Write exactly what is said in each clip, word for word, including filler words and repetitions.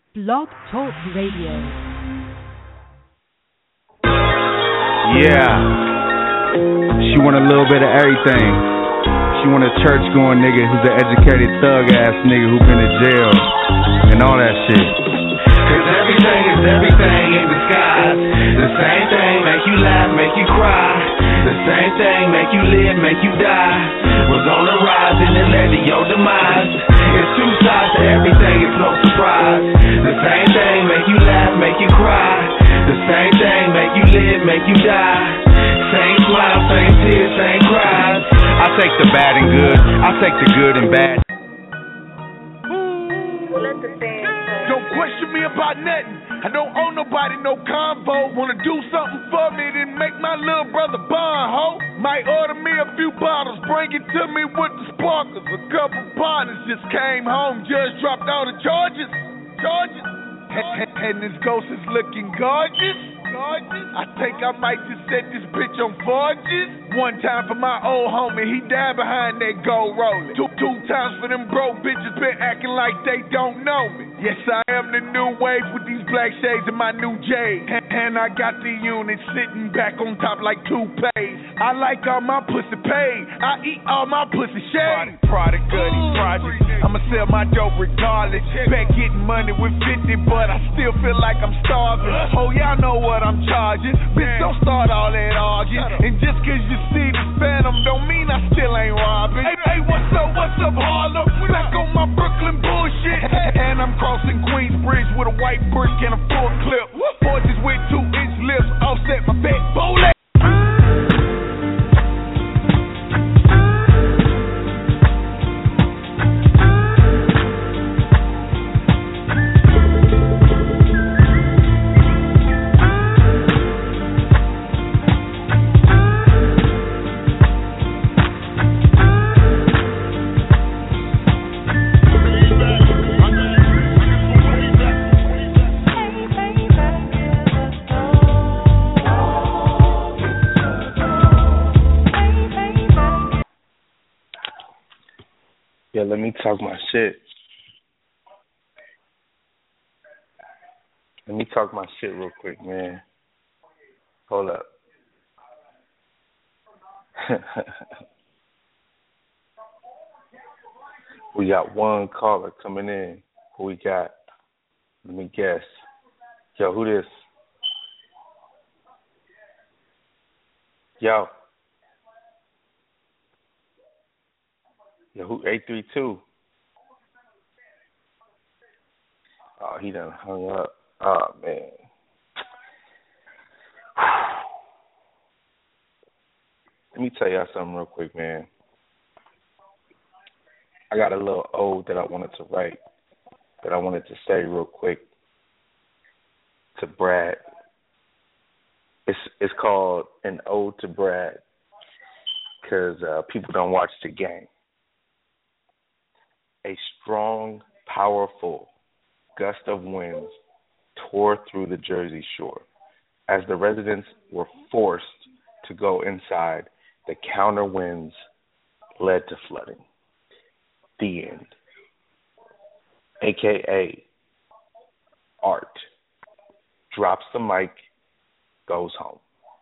Blog Talk Radio. Yeah. She want a little bit of everything. She want a church-going nigga who's an educated thug-ass nigga who been in jail and all that shit. Cause everything is everything in disguise. The same thing make you laugh, make you cry. The same thing make you live, make you die. Was on the rise and it led to your demise. It's two sides to everything, it's no surprise. The same thing make you laugh, make you cry. The same thing make you live, make you die. Same smile, same tears, same cries. I take the bad and good, I take the good and bad. Don't question me about nothing. I don't owe nobody no convo. Wanna do something for me, then make my little brother bond, ho. Might order me a few bottles, bring it to me with the sparkles. A couple partners just came home, judge dropped all the charges. Charges. And, and this ghost is looking gorgeous. Gorgeous. I think I might just set this bitch on forges. One time for my old homie, he died behind that gold rolling. Two, two times for them broke bitches been acting like they don't know me. Yes, I am the new wave with these black shades and my new J's. And, and I got the unit sitting back on top like toupees. I like all my pussy paid. I eat all my pussy shade. Product, goody, project. I'ma sell my dope regardless. Back getting money with fifty, but I still feel like I'm starving. Oh, y'all know what I'm charging. Bitch, don't start all that arguing. And just cause you see the phantom don't mean I still ain't robbing. Hey, hey, what's up, what's up, Harlem? Back on my Brooklyn bullshit. And I'm crossing Queensbridge with a white brick and a full clip. Porches with two inch lips, offset my fat bullet. Yeah, let me talk my shit. Let me talk my shit real quick, man. Hold up. We got one caller coming in. Who we got? Let me guess. Yo, who this? Yo. Yo, who? eight three two. Oh, he done hung up. Oh, man. Let me tell y'all something real quick, man. I got a little ode that I wanted to write, that I wanted to say real quick to Brad. It's it's called An Ode to Brad, because uh, people don't watch the game. A strong, powerful gust of winds tore through the Jersey Shore. As the residents were forced to go inside, the counter winds led to flooding. The end. A K A Art drops the mic, goes home.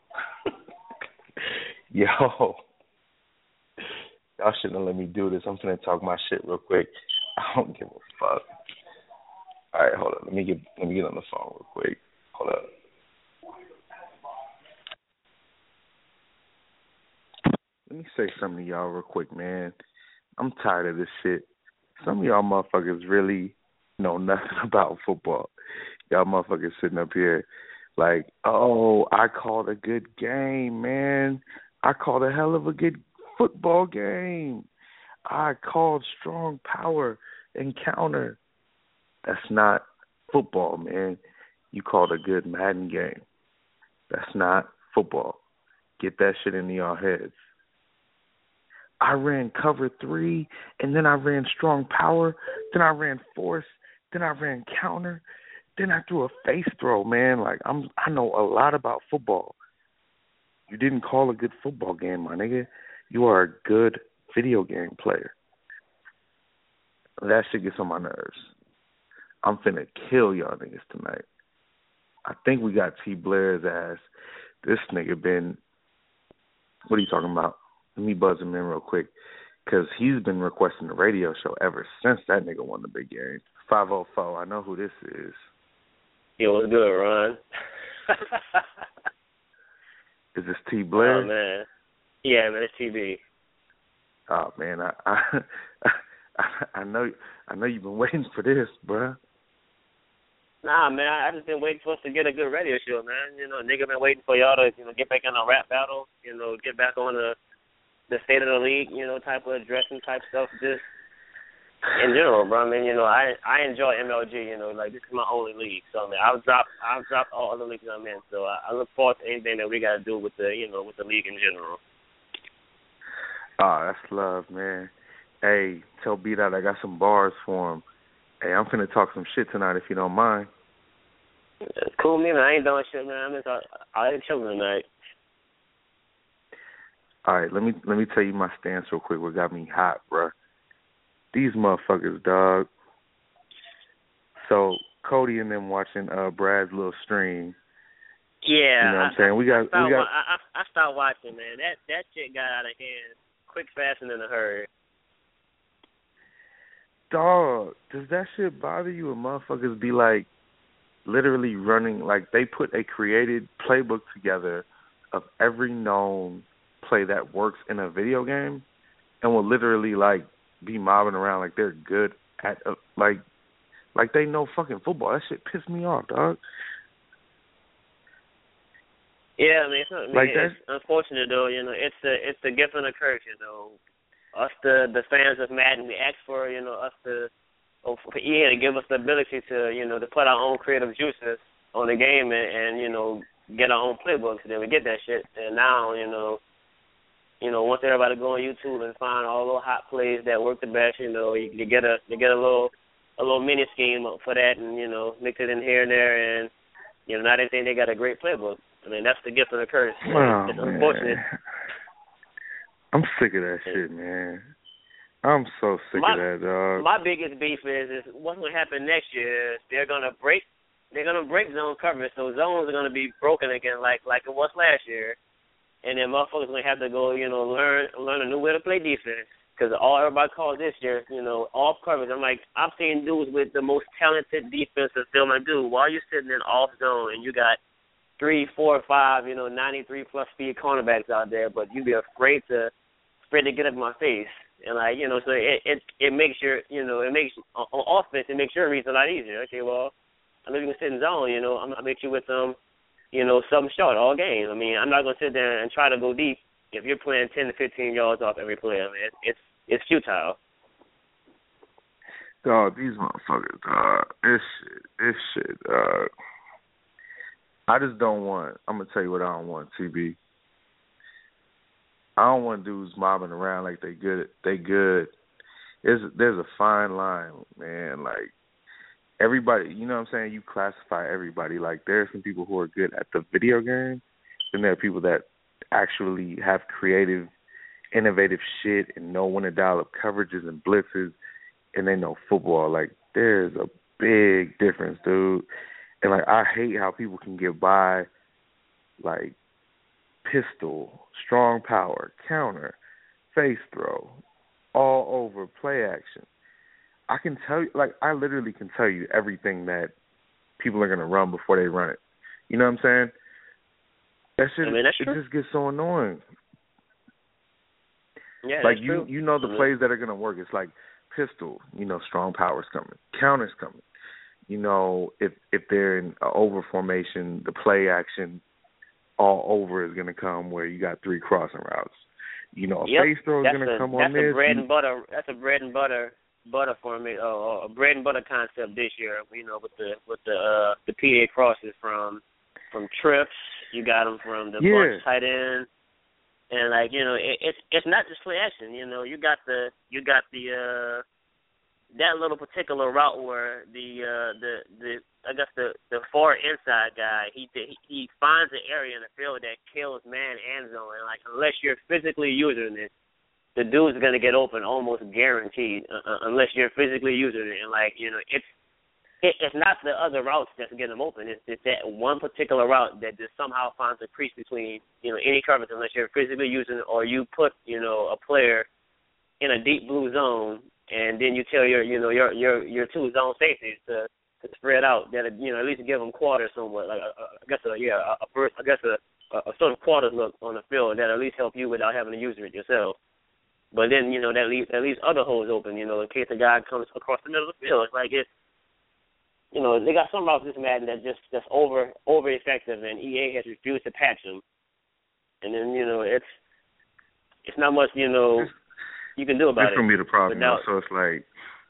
Yo. Y'all shouldn't let me do this. I'm finna talk my shit real quick. I don't give a fuck. All right, hold up. Let me get let me get on the phone real quick. Hold up. Let me say something to y'all real quick, man. I'm tired of this shit. Some of y'all motherfuckers really know nothing about football. Y'all motherfuckers sitting up here like, oh, I called a good game, man. I called a hell of a good football game. I called strong power encounter. That's not football, man. You called a good Madden game. That's not football. Get that shit into your heads. I ran cover three, and then I ran strong power, then I ran force, then I ran counter, then I threw a face throw, man. Like, I'm, I know a lot about football. You didn't call a good football game, my nigga. You are a good video game player. That shit gets on my nerves. I'm finna kill y'all niggas tonight. I think we got T Blair's ass. This nigga been, what are you talking about? Let me buzz him in real quick, because he's been requesting the radio show ever since that nigga won the big game. five oh four, I know who this is. Yo, what's good, Ron? Is this T Blair? Oh, man. Yeah, man, it's T B. Oh, man, I I, I know I know you've been waiting for this, bruh. Nah, man, I just been waiting for us to get a good radio show, man. You know, nigga been waiting for y'all to, you know, get back in a rap battle, you know, get back on the the state of the league, you know, type of addressing type stuff, just in general, bro. I mean, you know, I I enjoy M L G, you know, like this is my only league. So, I mean, I've dropped I've dropped all other leagues I'm in. So I, I look forward to anything that we got to do with the, you know, with the league in general. Oh, that's love, man. Hey, tell B Dot I got some bars for him. Hey, I'm finna talk some shit tonight if you don't mind. It's cool, man. I ain't doing shit, man. I'm just I ain't chilling tonight. All right, let me let me tell you my stance real quick. What got me hot, bruh? These motherfuckers, dog. So Cody and them watching uh, Brad's little stream. Yeah, you know what I'm saying. I, we got I we got. I, I stopped watching, man. That that shit got out of hand quick, fast, and in a hurry. Dog, does that shit bother you when motherfuckers be like literally running, like they put a created playbook together of every known play that works in a video game and will literally like be mobbing around like they're good at uh, like like they know fucking football. That shit pissed me off, dog. Yeah, I mean, it's, not, I mean, like it's unfortunate though. You know, it's the it's the gift and the curse. You know, us the the fans of Madden, we ask for you know us to for E A to give us the ability to you know to put our own creative juices on the game and, and you know get our own playbooks. And then we get that shit. And now you know, you know once everybody go on YouTube and find all the hot plays that work the best, you know, you, you get a you get a little a little mini scheme for that, and you know mix it in here and there, and you know now they think they got a great playbook. I mean, that's the gift and the curse. Oh, it's unfortunate. Man. I'm sick of that shit, man. I'm so sick my, of that, dog. My biggest beef is, is what's going to happen next year is they're going to break they're going to break zone coverage, so zones are going to be broken again like like it was last year. And then motherfuckers going to have to go, you know, learn learn a new way to play defense. Because all everybody calls this year, you know, off coverage. I'm like, I'm seeing dudes with the most talented defensive film I do. While you're sitting in off zone and you got three, four, five, you know, ninety-three plus speed cornerbacks out there, but you be afraid to afraid to get up in my face, and like you know, so it it it makes your you know it makes on, on offense it makes your reads a lot easier. Okay, well, I know you can sit in zone, you know, I'm gonna make you with some, you know, something short all game. I mean, I'm not gonna sit there and try to go deep if you're playing ten to fifteen yards off every play. I mean, it, it's it's futile. Dog, these motherfuckers, dog, this shit, this shit, dog. I just don't want, I'm going to tell you what I don't want, T B. I don't want dudes mobbing around like they good. They good. There's, there's a fine line, man. Like, everybody, you know what I'm saying? You classify everybody. Like, there are some people who are good at the video game, and there are people that actually have creative, innovative shit and know when to dial up coverages and blitzes, and they know football. Like, there's a big difference, dude. And, like, I hate how people can get by, like, pistol, strong power, counter, face throw, all over, play action. I can tell you, like, I literally can tell you everything that people are going to run before they run it. You know what I'm saying? That shit, I mean, that's it true. just gets so annoying. Yeah, like, that's you, true. you know the mm-hmm. plays that are going to work. It's like pistol, you know, strong power's coming, counter's coming. You know, if if they're in a over formation, the play action all over is going to come where you got three crossing routes. You know, a yep. face throw is going to come on this. That's a bread you, and butter. That's a bread and butter butter for me. Uh, a bread and butter concept this year. You know, with the with the uh, the P A crosses from from trips. You got them from the yeah. bunch tight end, and like you know, it, it's it's not just play action. You know, you got the you got the. Uh, that little particular route where the uh, the the I guess the, the far inside guy he he finds an area in the field that kills man and zone, and like unless you're physically using it, the dude's gonna get open almost guaranteed uh, unless you're physically using it. And like you know it's it, it's not the other routes that's getting them open. It's, it's that one particular route that just somehow finds a crease between, you know, any coverage unless you're physically using it or you put, you know, a player in a deep blue zone and then you tell your, you know, your your your two zone safeties to, to spread out that, you know, at least give them quarters somewhat. Like a, a, I guess a yeah, a, a first, I guess a, a, a sort of quarters look on the field that at least help you without having to use it yourself. But then, you know, that leaves that leaves other holes open, you know, in case a guy comes across the middle of the field. It's like it's, you know, they got some routes this Madden that just that's over over effective, and E A has refused to patch them. And then, you know, it's it's not much, you know, you can do about it. That's gonna be the problem. Without, so it's like,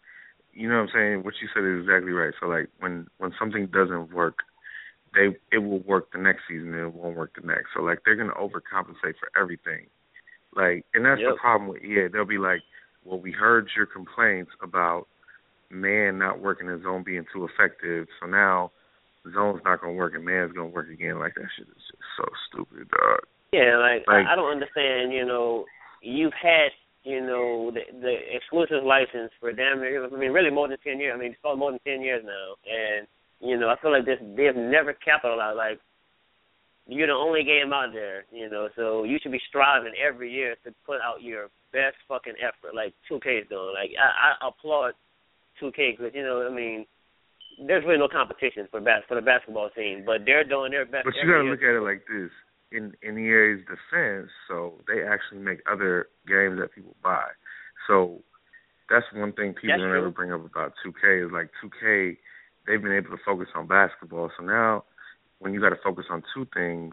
you know what I'm saying? What you said is exactly right. So like when when something doesn't work, they it will work the next season and it won't work the next. So like they're gonna overcompensate for everything. Like, and that's yep. the problem with E A. They'll be like, well, we heard your complaints about man not working in zone being too effective, so now zone's not gonna work and man's gonna work again. Like that shit is just so stupid, dog. Yeah, like, like I, I don't understand. You know, you've had you know the, the exclusive license for damn near, I mean, really more than ten years. I mean, it's probably more than ten years now, and you know, I feel like this they've never capitalized. Like, you're the only game out there, you know, so you should be striving every year to put out your best fucking effort. Like two K's doing. Like I, I applaud two K because, you know, I mean, there's really no competition for bas- for the basketball team, but they're doing their best. But you got to look at it like this. In, in E A's defense, so they actually make other games that people buy. So that's one thing people that's don't ever bring up about two K is like two K, they've been able to focus on basketball. So now when you got to focus on two things,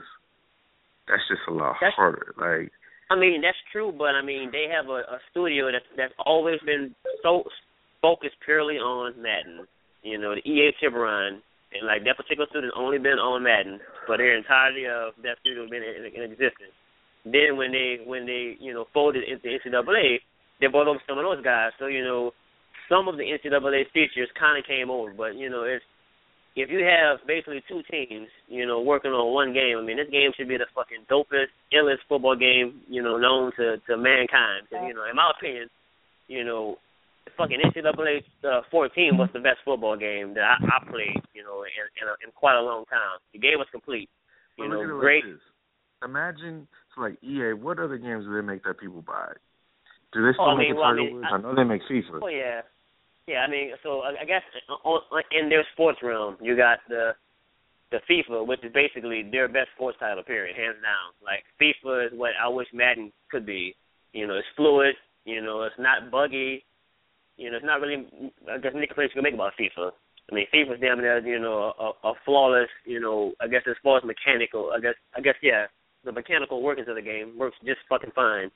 that's just a lot that's, harder. Like, I mean, that's true, but I mean, they have a, a studio that's that's always been so focused purely on Madden. You know, the E A Tiburon, and like that particular student only been on Madden for their entirety of that studio been in, in existence. Then when they when they you know folded into N C double A, they brought over some of those guys. So you know, some of the N C double A features kind of came over. But you know, it's if you have basically two teams, you know, working on one game. I mean, this game should be the fucking dopest, illest football game you know known to to mankind. Because you know, in my opinion, you know. Fucking N C double A uh, fourteen was the best football game that I, I played, you know, in, in, a, in quite a long time. The game was complete. You well, know, look at it great. Like this. Imagine, so like E A, what other games do they make that people buy? Do they still oh, I make mean, a well, Tiger I, mean, Woods? I, I know they make FIFA. Oh yeah, yeah. I mean, so I, I guess on, in their sports realm, you got the the FIFA, which is basically their best sports title, period, hands down. Like FIFA is what I wish Madden could be. You know, it's fluid. You know, it's not buggy. You know, it's not really, I guess, any complaints you can make about FIFA. I mean, FIFA's damn near, you know, a, a flawless, you know, I guess as far as mechanical, I guess, I guess, yeah, the mechanical workings of the game works just fucking fine.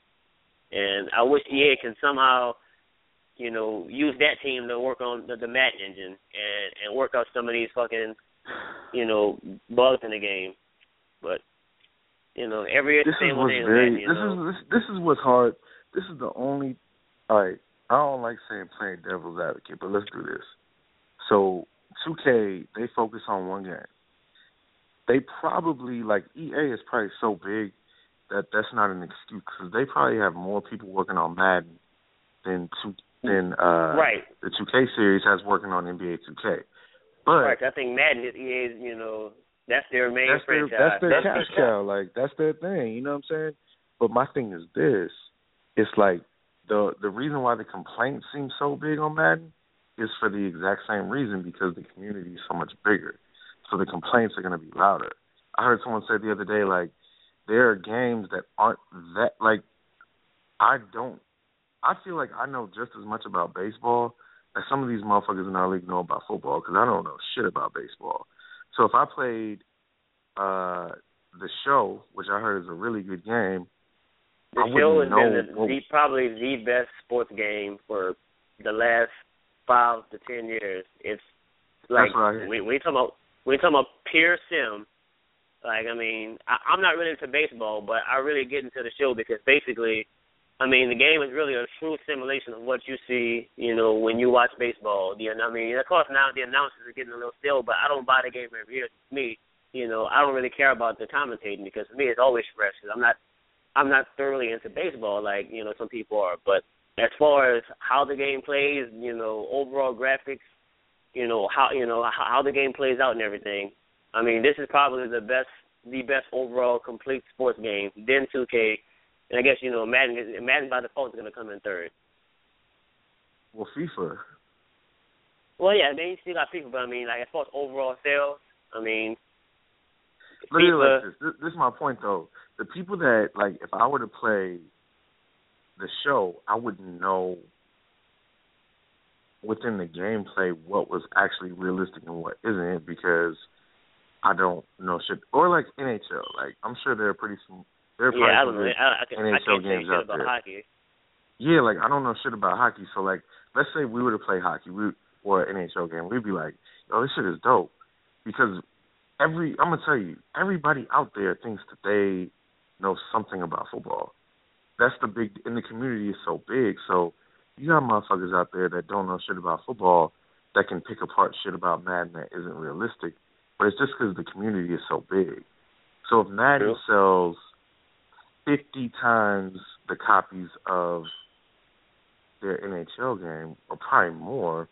And I wish E A can somehow, you know, use that team to work on the, the Madden engine and, and work out some of these fucking, you know, bugs in the game. But, you know, every year this the same is what's one very, Madden, you this know. is this, this is what's hard. This is the only, all right, I don't like saying playing devil's advocate, but let's do this. So two K, they focus on one game. They probably, like, E A is probably so big that that's not an excuse because they probably have more people working on Madden than two, than uh, right. the two K series has working on N B A two K. But right, I think Madden is E A's, you know, that's their main that's their, franchise. that's their that's cash cow. Like, that's their thing. You know what I'm saying? But my thing is this. It's like, The the reason why the complaints seem so big on Madden is for the exact same reason because the community is so much bigger. So the complaints are going to be louder. I heard someone say the other day, like, there are games that aren't that, like, I don't, I feel like I know just as much about baseball as some of these motherfuckers in our league know about football because I don't know shit about baseball. So if I played uh, the show, which I heard is a really good game, The I show has know been the, what, the, probably the best sports game for the last five to ten years. It's like we we talking about we talking about pure sim. Like I mean, I, I'm not really into baseball, but I really get into the show because basically, I mean, the game is really a true simulation of what you see, you know, when you watch baseball. The I mean, of course now the announcers are getting a little stale, but I don't buy the game every year. For me, you know, I don't really care about the commentating because for me it's always fresh. Cause I'm not. I'm not thoroughly into baseball like, you know, some people are. But as far as how the game plays, you know, overall graphics, you know how you know how, how the game plays out and everything. I mean, this is probably the best the best overall complete sports game. Then two K, and I guess you know Madden Madden by default is going to come in third. Well, FIFA. Well, yeah, then you still got FIFA, but I mean, like as far as overall sales, I mean, Look at it FIFA. like this. this. This is my point, though. The people that like, if I were to play the show, I wouldn't know within the gameplay what was actually realistic and what isn't because I don't know shit. Or like N H L, like I'm sure there are pretty some. There are Yeah, I don't probably know. I, I, can, N H L I can't say games shit out about there. hockey. Yeah, like I don't know shit about hockey. So like, let's say we were to play hockey, we or an N H L game, we'd be like, yo, this shit is dope because every I'm gonna tell you, everybody out there thinks that they know something about football. That's the big, and the community is so big. So you got motherfuckers out there that don't know shit about football that can pick apart shit about Madden that isn't realistic. But it's just because the community is so big. So if Madden True. sells fifty times the copies of their N H L game, or probably more,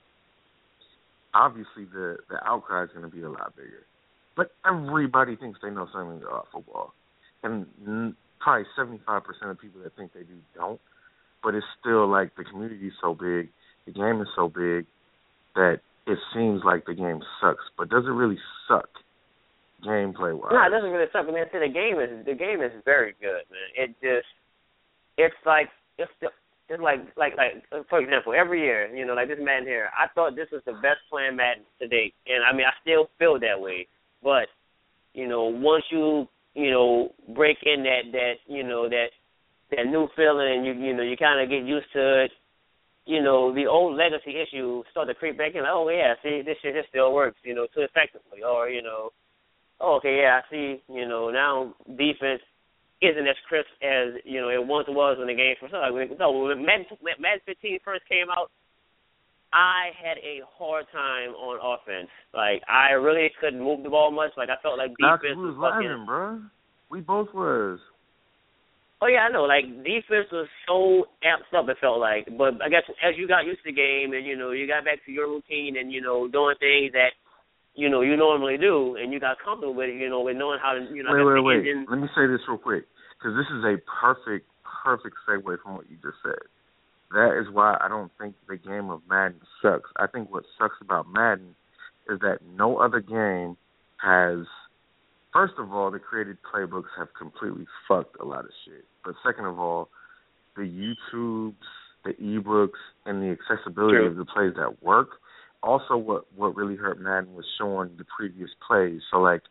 obviously the, the outcry is going to be a lot bigger. But everybody thinks they know something about football. And n- probably seventy-five percent of people that think they do don't. But it's still like the community is so big, the game is so big, that it seems like the game sucks. But does it really suck gameplay-wise? No, it doesn't really suck. I mean, see, the game is the game is very good, man. It just, it's like it's the, it's like like like for example, every year, you know, like this Madden here, I thought this was the best playing Madden to date, and I mean, I still feel that way. But you know, once you you know break in that that you know that that new feeling, and you you know you kind of get used to it. You know, the old legacy issues start to creep back in. Like, oh yeah, see, this shit just still works, you know, too effectively, or you know. Oh, okay, yeah, I see, you know, now defense isn't as crisp as, you know, it once was when the game first started. Like, no, when Madden, when Madden fifteen first came out, I had a hard time on offense. Like, I really couldn't move the ball much. Like, I felt like defense we was was fucking... laughing, bro. We both was. Oh, yeah, I know. Like, defense was so amped up, it felt like. But I guess as you got used to the game and, you know, you got back to your routine and, you know, doing things that, you know, you normally do, and you got comfortable with it, you know, with knowing how to, you know, wait, wait, wait. engine. Let me say this real quick, because this is a perfect, perfect segue from what you just said. That is why I don't think the game of Madden sucks. I think what sucks about Madden is that no other game has, first of all, the created playbooks have completely fucked a lot of shit. But second of all, the YouTubes, the ebooks, and the accessibility True. of the plays that work. Also, what, what really hurt Madden was showing the previous plays. So, like,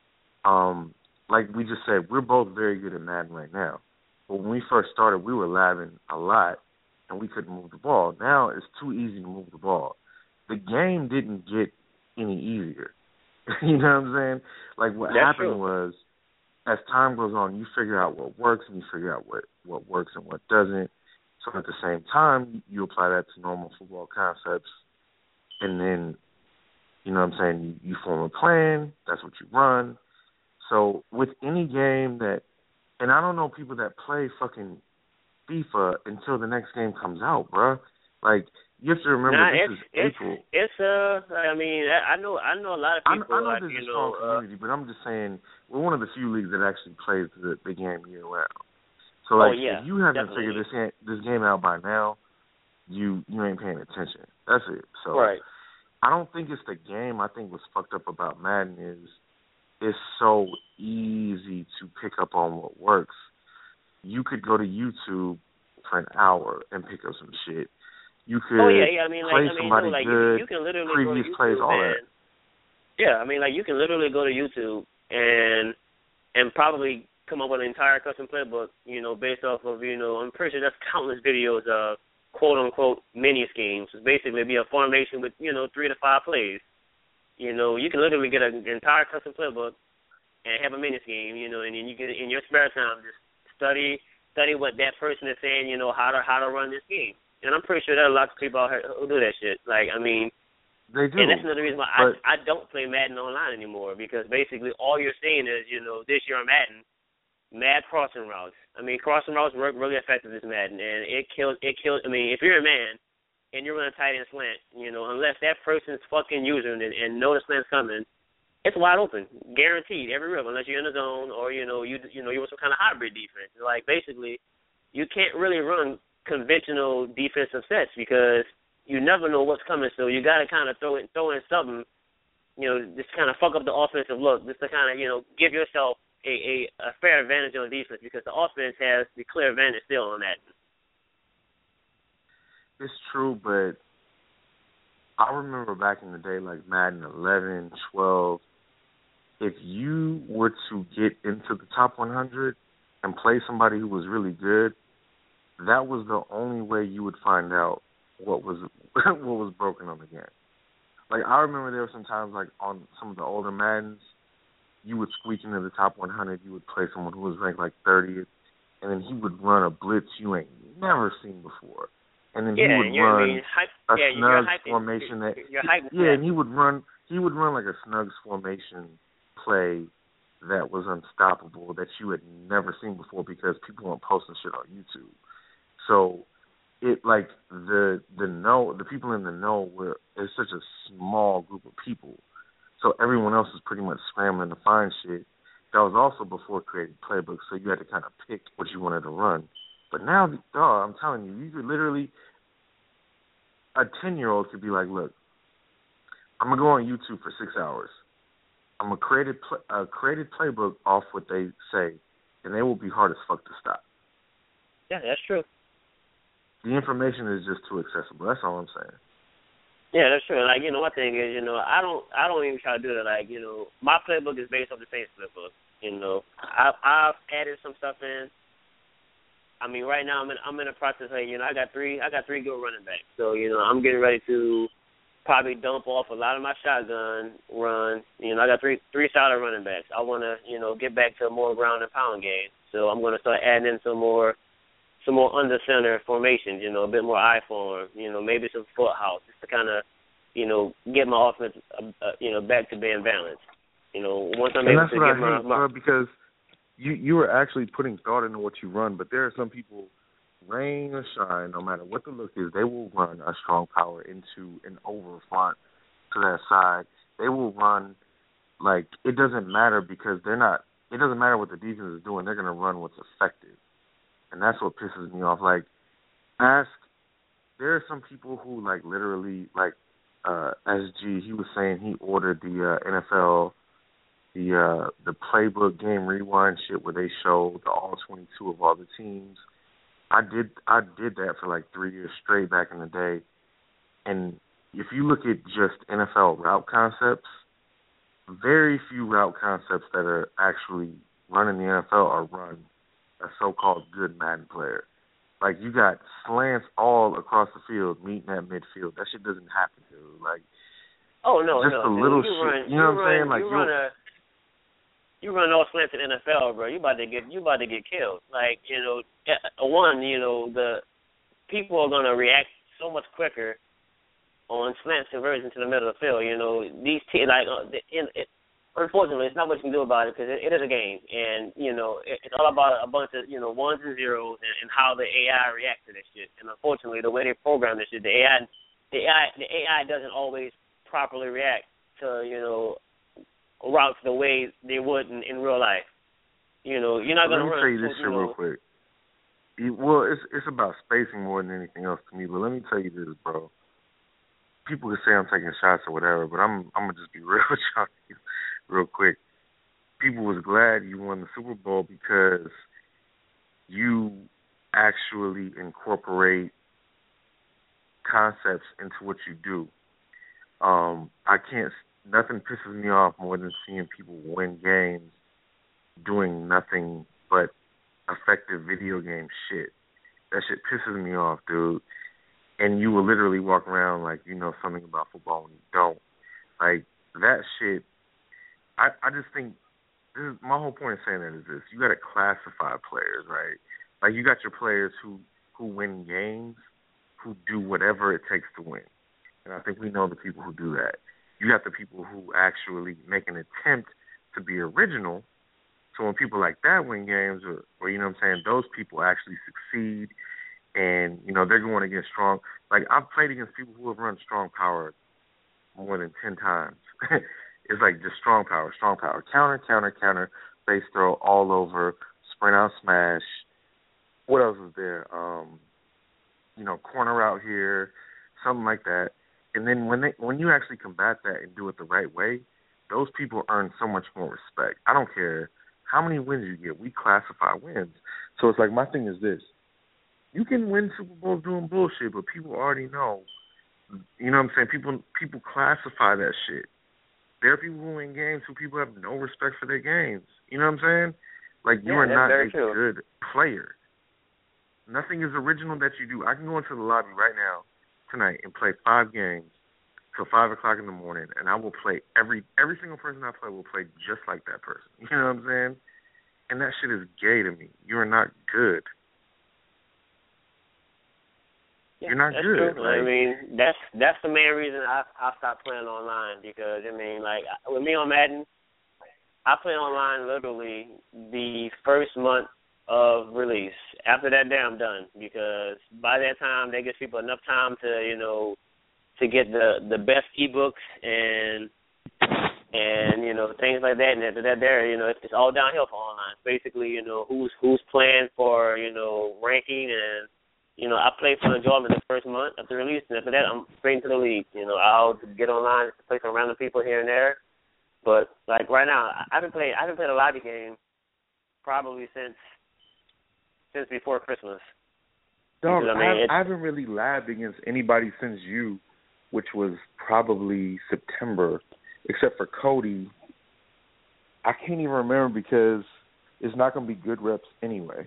um, like we just said, we're both very good at Madden right now. But when we first started, we were labbing a lot, and we couldn't move the ball. Now it's too easy to move the ball. The game didn't get any easier. You know what I'm saying? Like, what That's happened true. was, as time goes on, you figure out what works, and you figure out what, what works and what doesn't. So at the same time, you apply that to normal football concepts. And then, you know what I'm saying, you, you form a plan, that's what you run. So with any game that, and I don't know people that play fucking FIFA until the next game comes out, bruh. Like, you have to remember nah, this it's, is it's, April. It's, uh, I mean, I know I know a lot of people, I, I know like, there's you a strong know, uh, community, but I'm just saying, we're one of the few leagues that actually plays the, the game year-round. So, like, oh, yeah, if you haven't definitely. figured this, game, this game out by now, you you ain't paying attention. That's it. So Right. I don't think it's the game. I think what's fucked up about Madden is it's so easy to pick up on what works. You could go to YouTube for an hour and pick up some shit. You could oh, yeah, yeah, I mean, play like, I mean, somebody no, like, good, you, you can literally previous go to YouTube plays, all and, that. yeah, I mean, like, you can literally go to YouTube and and probably come up with an entire custom playbook, you know, based off of, you know, I'm pretty sure that's countless videos of quote-unquote mini schemes. It's basically be a formation with, you know, three to five plays. You know, you can literally get an entire custom playbook and have a mini scheme, you know, and then you can, in your spare time, just study study what that person is saying, you know, how to how to run this game. And I'm pretty sure there are lots of people out here who do that shit. Like, I mean, they do. And that's another reason why but, I I don't play Madden online anymore, because basically all you're seeing is, you know, this year on Madden, mad crossing routes. I mean, crossing routes work really effective this Madden, and it kills. It kills. I mean, if you're a man and you're running tight end slant, you know, unless that person's fucking using it and know the slant's coming, it's wide open, guaranteed every rip, unless you're in the zone or you know you you know you're with some kind of hybrid defense. Like basically, you can't really run conventional defensive sets because you never know what's coming. So you got to kind of throw it throw in something, you know, just kind of fuck up the offensive look, just to kind of you know give yourself a, a, a fair advantage on defense because the offense has the clear advantage still on that. It's true, but I remember back in the day, like Madden eleven, twelve. If you were to get into the top one hundred and play somebody who was really good, that was the only way you would find out what was what was broken on the game. Like I remember there were some times, like on some of the older Maddens, you would squeak into the top one hundred. You would play someone who was ranked like thirtieth, and then he would run a blitz you ain't never seen before, and then yeah, he would run I mean, hype, a yeah, snug hyping, formation that you're, you're yeah, and he would run he would run like a snugs formation play that was unstoppable that you had never seen before because people weren't posting shit on YouTube. So it like the the know the people in the know were it's such a small group of people. So everyone else was pretty much scrambling to find shit. That was also before creating playbooks, so you had to kind of pick what you wanted to run. But now, oh, I'm telling you, you could literally a ten year old could be like, look, I'm gonna go on YouTube for six hours. I'm going to create a, play, a created playbook off what they say, and they will be hard as fuck to stop. Yeah, that's true. The information is just too accessible. That's all I'm saying. Yeah, that's true. Like, you know, one thing is, you know, I don't I don't even try to do that. Like, you know, my playbook is based off the Saints playbook. You know, I, I've added some stuff in. I mean, right now I'm in I'm in the process of, you know, I got three I got three good running backs. So, you know, I'm getting ready to probably dump off a lot of my shotgun run. You know, I got three three solid running backs. I want to, you know, get back to a more ground and pound game. So I'm going to start adding in some more some more under center formations, you know, a bit more I form, you know, maybe some foot house, just to kind of, you know, get my offense, uh, uh, you know, back to being balanced. You know, once I'm and able that's to what get I my, hate, my bro, because you you are actually putting thought into what you run, but there are some people, rain or shine, no matter what the look is, they will run a strong power into an over front to that side. They will run like it doesn't matter because they're not. It doesn't matter what the defense is doing. They're going to run what's effective, and that's what pisses me off. Like, ask. There are some people who like literally like uh, S G. He was saying he ordered the uh, N F L the uh, the playbook game rewind shit where they show the all twenty-two of all the teams. I did I did that for like three years straight back in the day. And if you look at just N F L route concepts, very few route concepts that are actually run in the N F L are run a so-called good Madden player. Like, you got slants all across the field meeting at midfield. That shit doesn't happen, dude. Like, oh, no, just no, a dude, little you shit. Run, you know you what I'm run, saying? Like, you run a... You run all slants in the N F L, bro. You about to get you about to get killed. Like, you know, one, you know, the people are gonna react so much quicker on slant conversions to the middle of the field. You know, these te- like, uh, in, it, unfortunately, it's not much you can do about it because it, it is a game, and you know, it, it's all about a bunch of you know ones and zeros and, and how the A I reacts to this shit. And unfortunately, the way they program this shit, the A I, the A I, the A I doesn't always properly react to you know. routes the way they would in, in real life. You know, you're not going to run. Let me tell you this shit real quick. You, well, it's it's about spacing more than anything else to me, but let me tell you this, bro. People can say I'm taking shots or whatever, but I'm I'm going to just be real with y'all real quick. People was glad you won the Super Bowl because you actually incorporate concepts into what you do. Um, I can't Nothing pisses me off more than seeing people win games doing nothing but effective video game shit. That shit pisses me off, dude. And you will literally walk around like you know something about football when you don't. Like, that shit, I, I just think, this is, my whole point of saying that is this. You got to classify players, right? Like, you got your players who, who win games, who do whatever it takes to win. And I think we know the people who do that. You got the people who actually make an attempt to be original. So when people like that win games, or, or you know what I'm saying, those people actually succeed and you know they're going against strong. Like I've played against people who have run strong power more than ten times. It's like just strong power, strong power, counter, counter, counter, base throw all over, sprint out, smash. What else is there? Um, you know, corner out here, something like that. And then when they when you actually combat that and do it the right way, those people earn so much more respect. I don't care how many wins you get. We classify wins. So it's like my thing is this. You can win Super Bowls doing bullshit, but people already know. You know what I'm saying? People people classify that shit. There are people who win games who people have no respect for their games. You know what I'm saying? Like, you yeah, are not a true. good player. Nothing is original that you do. I can go into the lobby right now, tonight, and play five games till five o'clock in the morning, and I will play every every single person I play will play just like that person. You know what I'm saying? And that shit is gay to me. You are not good. Yeah, You're not that's good. True. Like, I mean, that's that's the main reason I I stopped playing online because I mean, like with me on Madden, I play online literally the first month of release. After that, day I'm done because by that time that gives people enough time to you know to get the the best ebooks and and you know things like that. And after that, there you know it's, it's all downhill for online. Basically, you know who's who's playing for you know ranking and. You know, I play for enjoyment the first month of the release, and after that, I'm straight into the league. You know, I'll get online, play some random people here and there. But like right now, I haven't played. I haven't played a lobby game probably since since before Christmas. Dog, because, I, mean, I, I haven't really labbed against anybody since you, which was probably September, except for Cody. I can't even remember because it's not going to be good reps anyway.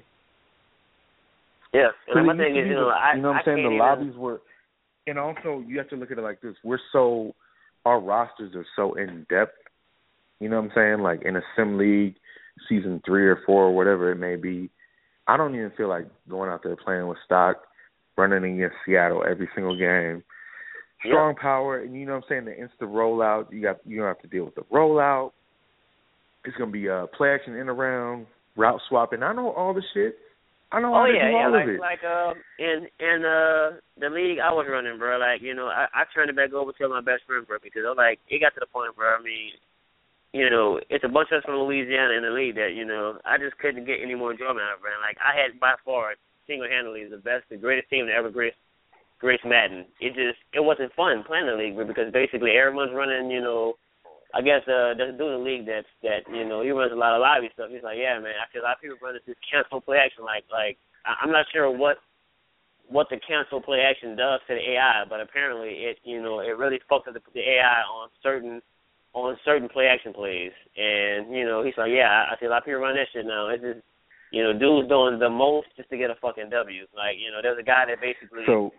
Yeah, and my thing is, you know, the, I you know what I'm saying? The even... lobbies were, and also you have to look at it like this: we're so, our rosters are so in depth. You know what I'm saying? Like in a sim league, season three or four or whatever it may be. I don't even feel like going out there playing with stock, running against Seattle every single game. Strong yep. power, and you know what I'm saying? The instant rollout. You got you don't have to deal with the rollout. It's gonna be a uh, play action in around, route swapping. I know all the shit. I know oh how to yeah, do all yeah, like of it. like uh in in uh the league I was running, bro. Like you know, I, I turned it back over to my best friend, bro, because I like it got to the point, bro. I mean, you know, it's a bunch of us from Louisiana in the league that you know I just couldn't get any more enjoyment out of it. Like I had by far single handedly the best, the greatest team that ever graced graced Madden. It just it wasn't fun playing the league, bro, because basically everyone's running, you know. I guess uh, the dude in the league that's that you know he runs a lot of lobby stuff. He's like, yeah, man. I feel a lot of people run this cancel play action. Like, like I'm not sure what what the cancel play action does to the A I, but apparently it you know it really fucks up the, the A I on certain on certain play action plays. And you know he's like, yeah, I, I see a lot of people run that shit now. It's just you know dudes doing the most just to get a fucking W. Like you know there's a guy that basically so.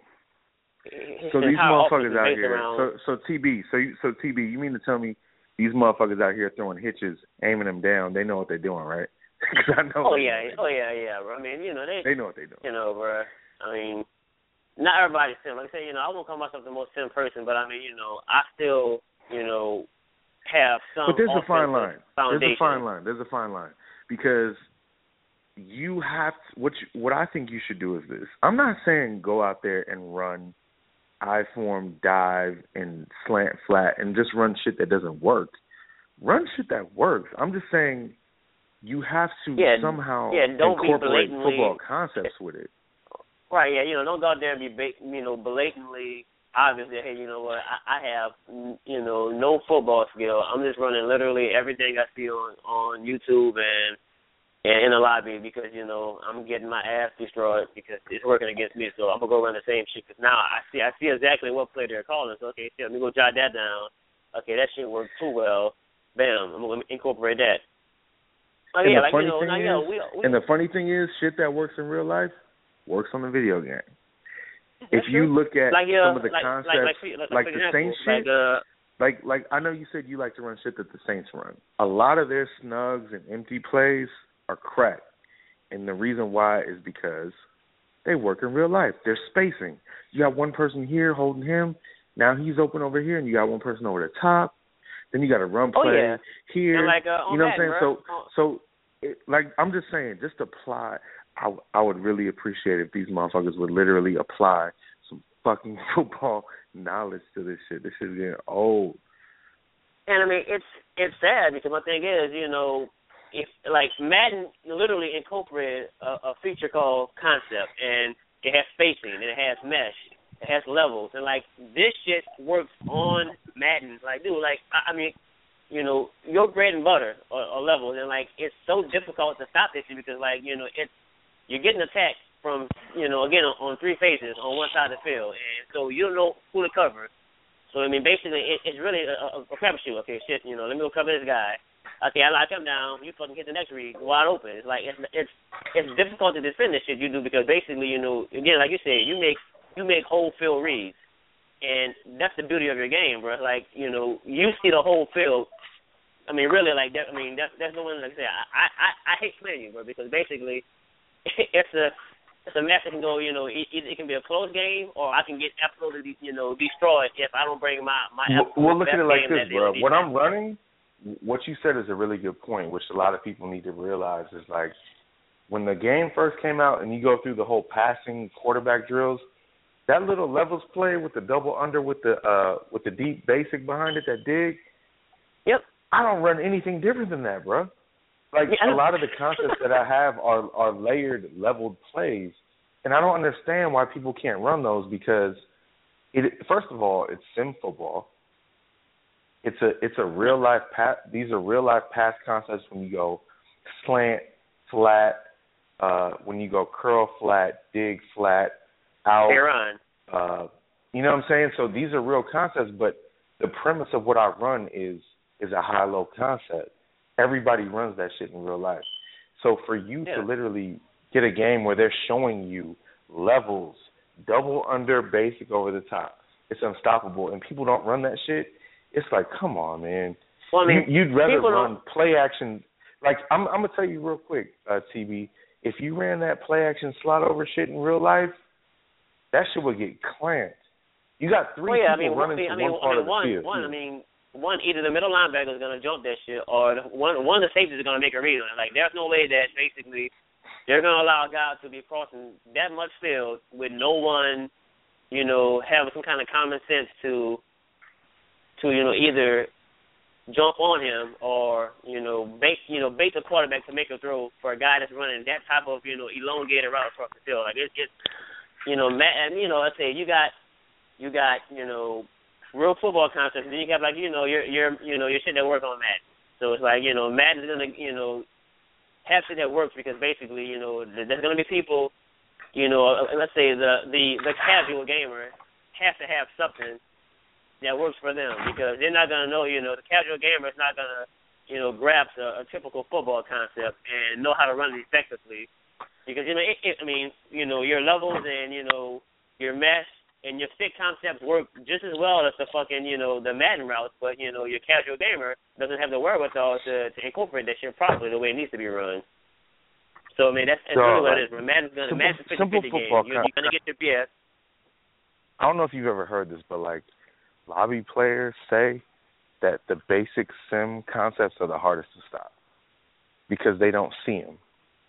So these motherfuckers out here. Around, so so T B. So you, so T B. You mean to tell me? These motherfuckers out here throwing hitches, aiming them down. They know what they're doing, right? Cause I know. Oh yeah, oh yeah, yeah, bro. I mean, you know they. They know what they're doing. You know, bro. I mean, not everybody's sim. Like I say, you know, I won't call myself the most sim person, but I mean, you know, I still, you know, have some. But there's a fine line. Foundation. There's a fine line. There's a fine line because you have to, what you, what I think you should do is this. I'm not saying go out there and run I-form, dive, and slant flat, and just run shit that doesn't work. Run shit that works. I'm just saying you have to yeah, somehow yeah, don't incorporate be blatantly, football concepts with it. Right, yeah, you know, don't go out there and be, you know, blatantly obvious that, hey, you know what, I, I have, you know, no football skill. I'm just running literally everything I see on, on YouTube and And in the lobby because, you know, I'm getting my ass destroyed because it's working against me. So I'm going to go run the same shit because now I see I see exactly what play they're calling. So, okay, so let me go jot that down. Okay, that shit worked too well. Bam, I'm going to incorporate that. Oh, and yeah, the like, funny you know, thing like, is, you know, we, we, and the funny thing is, shit that works in real life works on the video game. If true. you look at like, uh, some of the like, concepts, like, like, like, like like the example, Saints shit, like, uh, like, like I know you said you like to run shit that the Saints run. A lot of their snugs and empty plays are crack. And the reason why is because they work in real life. They're spacing. You got one person here holding him. Now he's open over here, and you got one person over the top. Then you got a run play oh, yeah. here. And like, uh, you know what I'm saying? bro. So, so it, like I'm just saying, just apply. I, I would really appreciate if these motherfuckers would literally apply some fucking football knowledge to this shit. This shit's getting old. And I mean, it's it's sad because my thing is, you know, if like Madden literally incorporated a, a feature called concept, and it has spacing, and it has mesh, it has levels, and like this shit works on Madden. Like, dude, like I, I mean, you know, your bread and butter or, or levels, and like it's so difficult to stop this shit because like you know it's you're getting attacked from you know again on, on three phases on one side of the field, and so you don't know who to cover. So, I mean, basically, it, it's really a, a, a crapshoot. Okay, shit, you know, let me go cover this guy. Okay, I lock him down. You fucking hit the next read wide open. It's like, it's it's it's difficult to defend this shit you do because basically, you know, again, like you said, you make you make whole field reads. And that's the beauty of your game, bro. Like, you know, you see the whole field. I mean, really, like, that, I mean, that's, that's the one, like I said, I, I, I hate playing you, bro, because basically, it's a, it's a match that can go, you know, it, it can be a close game, or I can get absolutely, you know, destroyed if I don't bring my my. Well, look at it like this, bro. What I'm running, what you said is a really good point, which a lot of people need to realize is like when the game first came out and you go through the whole passing quarterback drills, that little levels play with the double under with the uh with the deep basic behind it, that dig. Yep. I don't run anything different than that, bro. Like, a lot of the concepts that I have are, are layered, leveled plays, and I don't understand why people can't run those because, it, first of all, it's sim football. It's a it's a real life pass. These are real life pass concepts when you go slant, flat, uh, when you go curl flat, dig flat, out. Aaron. Uh, you know what I'm saying? So these are real concepts, but the premise of what I run is is a high low concept. Everybody runs that shit in real life. So for you yeah. to literally get a game where they're showing you levels, double under, basic over the top, it's unstoppable, and people don't run that shit, it's like, come on, man. Well, I mean, you, you'd rather run don't... play action. Like, I'm, I'm going to tell you real quick, uh, T B, if you ran that play action slot over shit in real life, that shit would get clamped. You got three well, yeah, people I mean, running I to mean, one part I mean, of the one, field. One, yeah. I mean, one, either the middle linebacker is going to jump that shit, or the, one one of the safeties is going to make a read on it. Like, there's no way that basically they're going to allow a guy to be crossing that much field with no one, you know, having some kind of common sense to, to you know, either jump on him or, you know, bait, you know, bait the quarterback to make a throw for a guy that's running that type of, you know, elongated route across the field. Like, it's, it's you know, and, you know, let's say you got, you got, you know, real football concepts, and then you got like you know your your you know your shit that works on Madden. So it's like you know Madden's gonna you know have shit that works because basically you know there's gonna be people, you know let's say the the the casual gamer has to have something that works for them because they're not gonna know you know the casual gamer is not gonna you know grasp a, a typical football concept and know how to run it effectively because you know it, it, I mean you know your levels and you know your mesh and your stick concepts work just as well as the fucking, you know, the Madden routes, but, you know, your casual gamer doesn't have the wherewithal to, to incorporate that shit properly the way it needs to be run. So, I mean, that's, that's so, really what like, it is. Madden's going to simple, Madden's a simple fifty-fifty football game. You're, you're going to get your B S. I don't know if you've ever heard this, but, like, lobby players say that the basic sim concepts are the hardest to stop because they don't see them.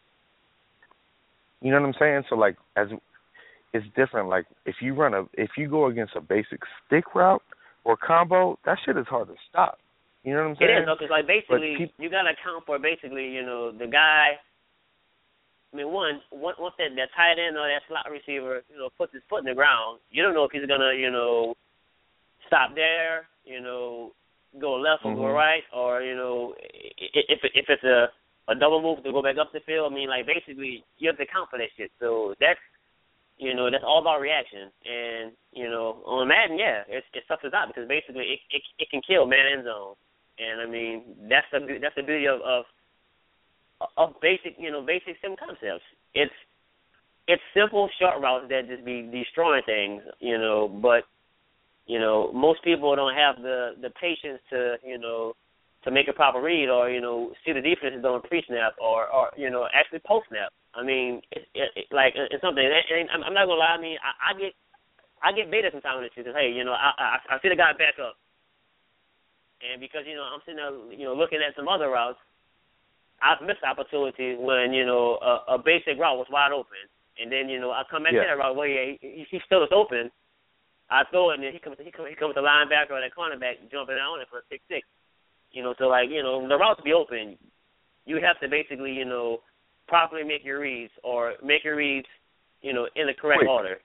You know what I'm saying? So, like, as it's different. Like if you run a, if you go against a basic stick route or combo, that shit is hard to stop. You know what I'm saying? It is, because like basically keep, you got to account for basically, you know, the guy. I mean, one, once that that tight end or that slot receiver, you know, puts his foot in the ground, you don't know if he's gonna, you know, stop there, you know, go left or mm-hmm. go right, or you know, if if it's a a double move to go back up the field. I mean, like basically you have to account for that shit. So that's You know, that's all about reaction. And, you know, on Madden, yeah, it's, it's tough to stop because basically it, it it can kill man end zone. And, I mean, that's the that's the beauty of, of of basic, you know, basic sim concepts. It's it's simple short routes that just be destroying things, you know, but, you know, most people don't have the, the patience to, you know, to make a proper read or, you know, see the defense doing pre-snap or, or you know, actually post-snap. I mean, it, it, it, like it's something. And I'm not gonna lie. I mean, I, I get, I get beta sometimes with this because hey, you know, I, I I see the guy back up, and because you know I'm sitting there, you know, looking at some other routes, I've missed opportunities when, you know, a, a basic route was wide open. And then, you know, I come back Yeah. to that route, well, yeah, he, he still is open. I throw it, and then he comes, he comes, he comes the linebacker or that cornerback jumping out on it for a six six. You know, so, like, you know, the routes be open. You have to basically, you know, properly make your reads or make your reads, you know, in the correct Quick. order.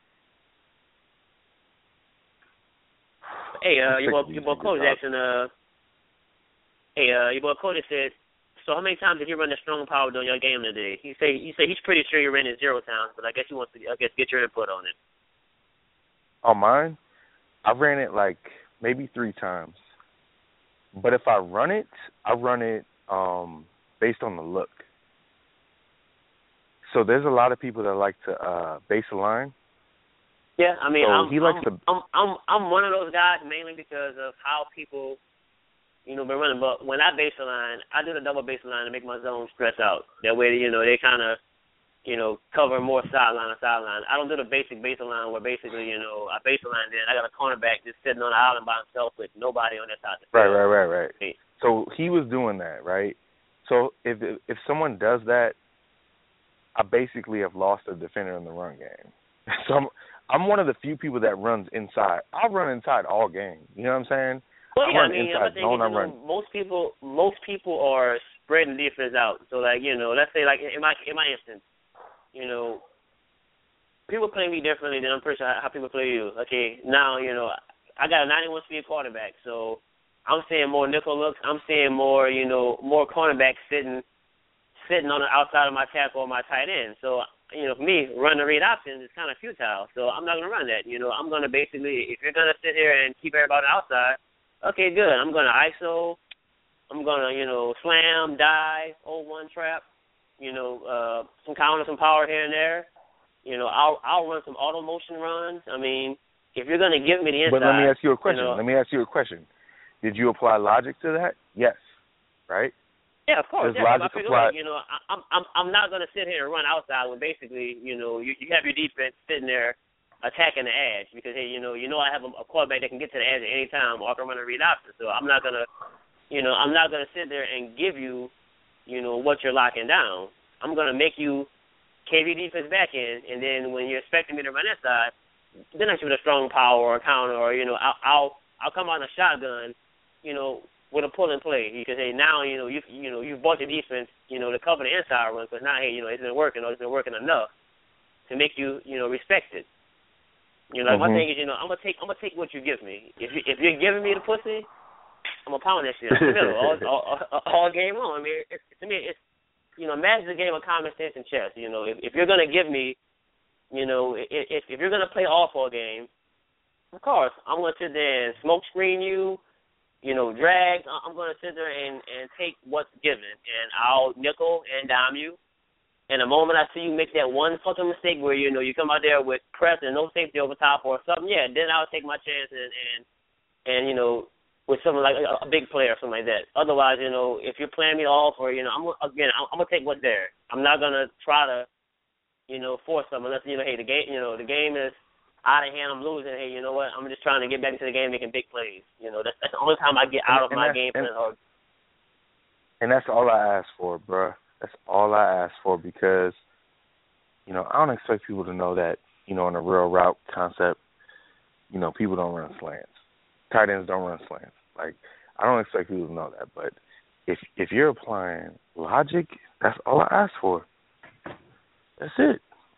Hey, uh, your boy, your boy Cody Jackson, uh, hey, uh, your boy Cody said, so how many times did you run the strong power during your game today? He say he say he's pretty sure you ran it zero times, but I guess he wants to, I guess, get your input on it. On mine, I ran it like maybe three times. But if I run it, I run it um, based on the look. So there's a lot of people that like to uh, base a line. Yeah, I mean, so I'm, he likes I'm, to. I'm, I'm, I'm one of those guys mainly because of how people, you know, been running. But when I base a line, I do the double base line to make my zone stress out. That way, you know, they kind of, you know, cover more sideline and sideline. I don't do the basic base line where basically, you know, I base a line, then I got a cornerback just sitting on the island by himself with nobody on that side of the Right, field. right, right, right. Hey. So he was doing that, right? So if if someone does that, I basically have lost a defender in the run game. So I'm, I'm one of the few people that runs inside. I run inside all game. You know what I'm saying? Well, yeah, I run I mean, inside I think zone. you I know, run. most people, most people are spreading defense out. So, like, you know, let's say, like, in my in my instance, you know, people play me differently than I'm pretty sure how people play you. Okay, now, you know, I got a ninety-one speed quarterback, so I'm seeing more nickel looks. I'm seeing more, you know, more cornerbacks sitting sitting on the outside of my tackle or my tight end. So, you know, for me, run the read options is kind of futile. So I'm not going to run that. You know, I'm going to basically, if you're going to sit here and keep everybody outside, okay, good. I'm going to I S O. I'm going to, you know, slam, dive, oh one trap, you know, uh, some counter, some power here and there. You know, I'll I'll run some auto motion runs. I mean, if you're going to give me the inside. But let me ask you a question. You know, let me ask you a question. Did you apply logic to that? Yes. Right? Yeah, of course. Does Yeah, logic I figure, apply? like, you know, I, I'm I'm I'm not going to sit here and run outside when basically, you know, you, you have your defense sitting there attacking the edge because, hey, you know, you know I have a, a quarterback that can get to the edge at any time or I can run a read option. So I'm not going to, you know, I'm not going to sit there and give you, you know, what you're locking down. I'm going to make you cave your defense back in, and then when you're expecting me to run that side, then I shoot a strong power or a counter or, you know, I'll I'll, I'll come out in a shotgun, you know, with a pull and play, because hey, now you know you you know you've bought your defense, you know, to cover the inside run, because now hey, you know it's been working or it's been working enough to make you you know respected. You know, like mm-hmm. my thing is, you know, I'm gonna take I'm gonna take what you give me. If you if you're giving me the pussy, I'm gonna pound that shit in the middle all, all, all, all game long. I mean, it's, to me, it's you know, match the game of common sense and chess. You know, if, if you're gonna give me, you know, if if you're gonna play all for a game, of course I'm gonna sit there and smoke screen you. You know, drag, I'm going to sit there and, and take what's given, and I'll nickel and dime you. And the moment I see you make that one fucking mistake where, you know, you come out there with press and no safety over top or something, yeah, then I'll take my chance and, and, and you know, with someone like a, a big player or something like that. Otherwise, you know, if you're playing me off or, you know, I'm again, I'm, I'm going to take what's there. I'm not going to try to, you know, force something unless, you know, hey, the game, you know, the game is out of hand, I'm losing. Hey, you know what? I'm just trying to get back into the game, making big plays. You know, that's, that's the only time I get out and, of and my game plan. And, and that's all I ask for, bruh. That's all I ask for because, you know, I don't expect people to know that, you know, in a real route concept, you know, people don't run slants. Tight ends don't run slants. Like, I don't expect people to know that. But if if you're applying logic, that's all I ask for. That's it.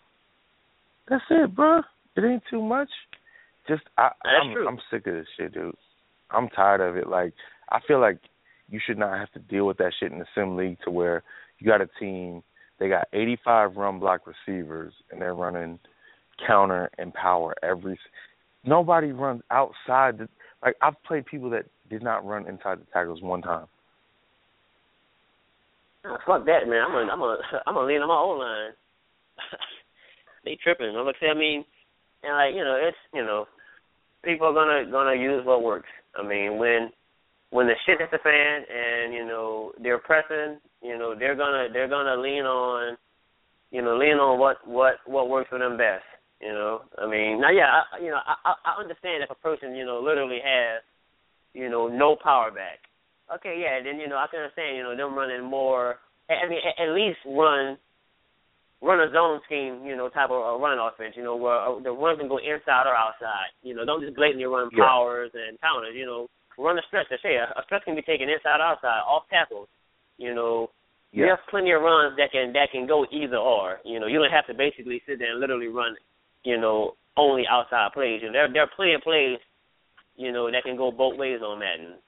That's it, bruh. It ain't too much. Just I, I'm, true. I'm sick of this shit, dude. I'm tired of it. Like I feel like you should not have to deal with that shit in the sim league to where you got a team, they got eighty-five run block receivers and they're running counter and power every. Nobody runs outside. The, like I've played people that did not run inside the tackles one time. Oh, fuck that, man. I'm gonna I'm gonna I'm gonna lean on my own line. They tripping. I'm gonna say, I mean. And like you know, it's you know, people are gonna gonna use what works. I mean, when when the shit hits the fan and you know they're pressing, you know they're gonna they're gonna lean on, you know, lean on what what what works for them best. You know, I mean, now yeah, I, you know, I I understand if a person you know literally has, you know, no power back. Okay, yeah, then you know I can understand you know them running more I mean, at, at least run run a zone scheme, you know, type of uh, run offense, you know, where uh, the run can go inside or outside. You know, don't just blatantly run yeah. powers and counters. You know, run a stretch. They say a, a stretch can be taken inside or outside, off tackles. You know, yeah. there's plenty of runs that can that can go either or. You know, you don't have to basically sit there and literally run, you know, only outside plays. You know, there there are plenty of plays, you know, that can go both ways on Madden.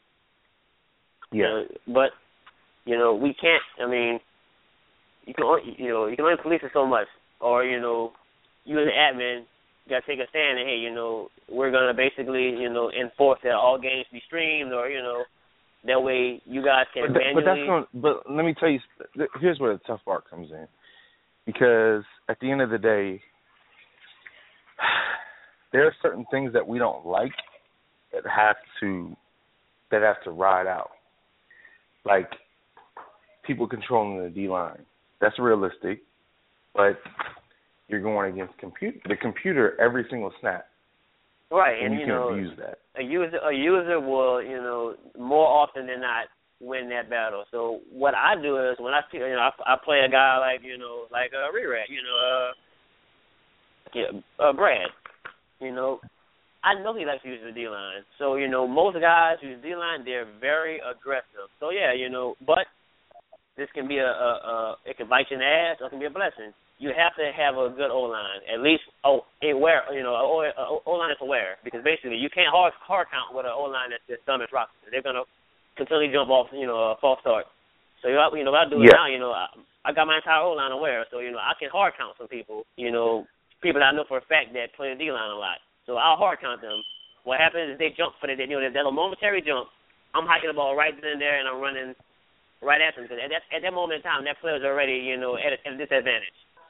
Yeah. You know, but you know, we can't. I mean, you can only, you know you can only police it so much, or you know, you as an admin got to take a stand and hey, you know, we're gonna basically you know enforce that all games be streamed, or you know, that way you guys can but, manually. But that's going. But let me tell you, here's where the tough part comes in, because at the end of the day, there are certain things that we don't like that have to that have to ride out, like people controlling the D line. That's realistic, but you're going against computer the computer every single snap. Right, and, and you, you can know, abuse that. A user a user will you know more often than not win that battle. So what I do is when I you know I, I play a guy like you know like a uh, Rerat, you know uh yeah, uh, Brad, you know. I know he likes to use the D-line. So, you know, most guys use D-line, they're very aggressive. So, yeah, you know, but this can be a, a, a it can bite you in the ass or it can be a blessing. You have to have a good O-line, at least oh, aware, you know, a O-line that's aware, because basically you can't hard, hard count with an O-line that's just dumb as rocks. They're going to continually jump off, you know, a false start. So, you know, you know what I do yeah. now, you know, I, I got my entire O-line aware, so, you know, I can hard count some people, you know, people that I know for a fact that play the D-line a lot. So I'll hard count them. What happens is they jump for the, you know, that little momentary jump. I'm hiking the ball right then and there, and I'm running right at them. Because at that, at that moment in time, that player's already, you know, at a, at a disadvantage.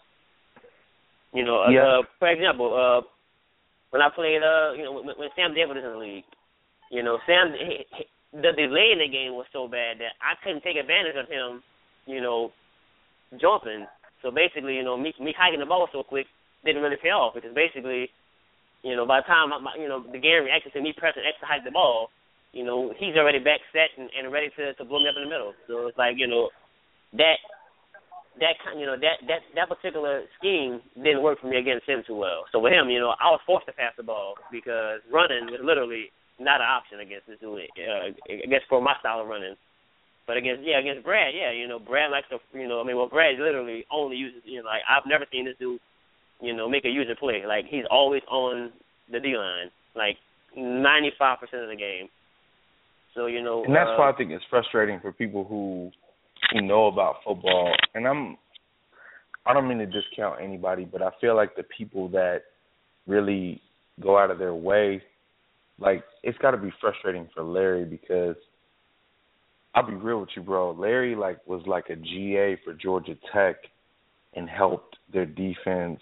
You know, yeah. uh, for example, uh, when I played, uh, you know, when, when Sam Davis was in the league, you know, Sam, he, he, the delay in the game was so bad that I couldn't take advantage of him, you know, jumping. So basically, you know, me, me hiking the ball so quick didn't really pay off because basically, you know, by the time, you know, the game reacted to me pressing X to hike the ball, you know, he's already back set and, and ready to, to blow me up in the middle. So it's like, you know, that, that you know, that, that, that particular scheme didn't work for me against him too well. So with him, you know, I was forced to pass the ball because running was literally not an option against this dude, uh, against for my style of running. But against, yeah, against Brad, yeah, you know, Brad likes to, you know, I mean, well, Brad literally only uses, you know, like, I've never seen this dude, you know, make a user play. Like, he's always on the D-line, like ninety-five percent of the game. So, you know. And that's uh, why I think it's frustrating for people who who know about football. And I'm, I don't mean to discount anybody, but I feel like the people that really go out of their way, like, it's got to be frustrating for Larry because I'll be real with you, bro. Larry, like, was like a G A for Georgia Tech and helped their defense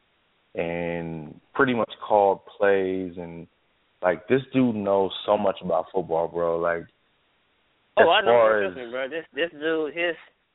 and pretty much called plays, and like this dude knows so much about football, bro. Like, oh, I know, as, me, bro. This this dude, his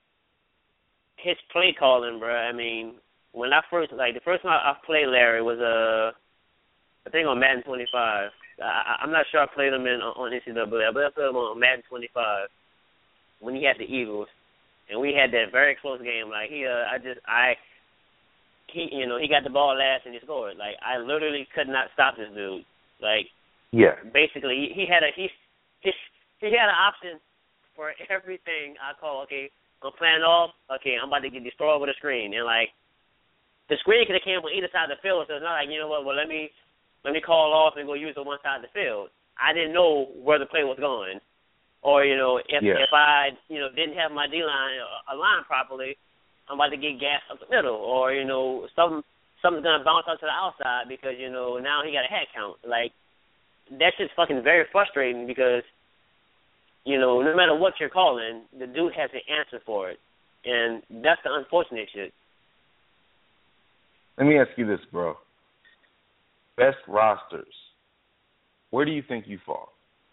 his play calling, bro. I mean, when I first like the first time I played Larry was uh I think on Madden twenty-five. I, I'm not sure I played him in on N C double A, but I played him on Madden twenty-five when he had the Eagles, and we had that very close game. Like he, uh, I just I. He, you know, he got the ball last and he scored. Like, I literally could not stop this dude. Like, yeah, basically, he, he had a he, he he had an option for everything. I call, okay, I'm playing off. Okay, I'm about to get destroyed with a screen, and like, the screen could have came from either side of the field. So it's not like, you know what? Well, let me let me call off and go use the one side of the field. I didn't know where the play was going, or you know, if yeah. if I you know didn't have my D line aligned properly, I'm about to get gassed up the middle, or, you know, something, something's going to bounce out to the outside because, you know, now he got a head count. Like, that's just fucking very frustrating because, you know, no matter what you're calling, the dude has an answer for it. And that's the unfortunate shit. Let me ask you this, bro. Best rosters. Where do you think you fall?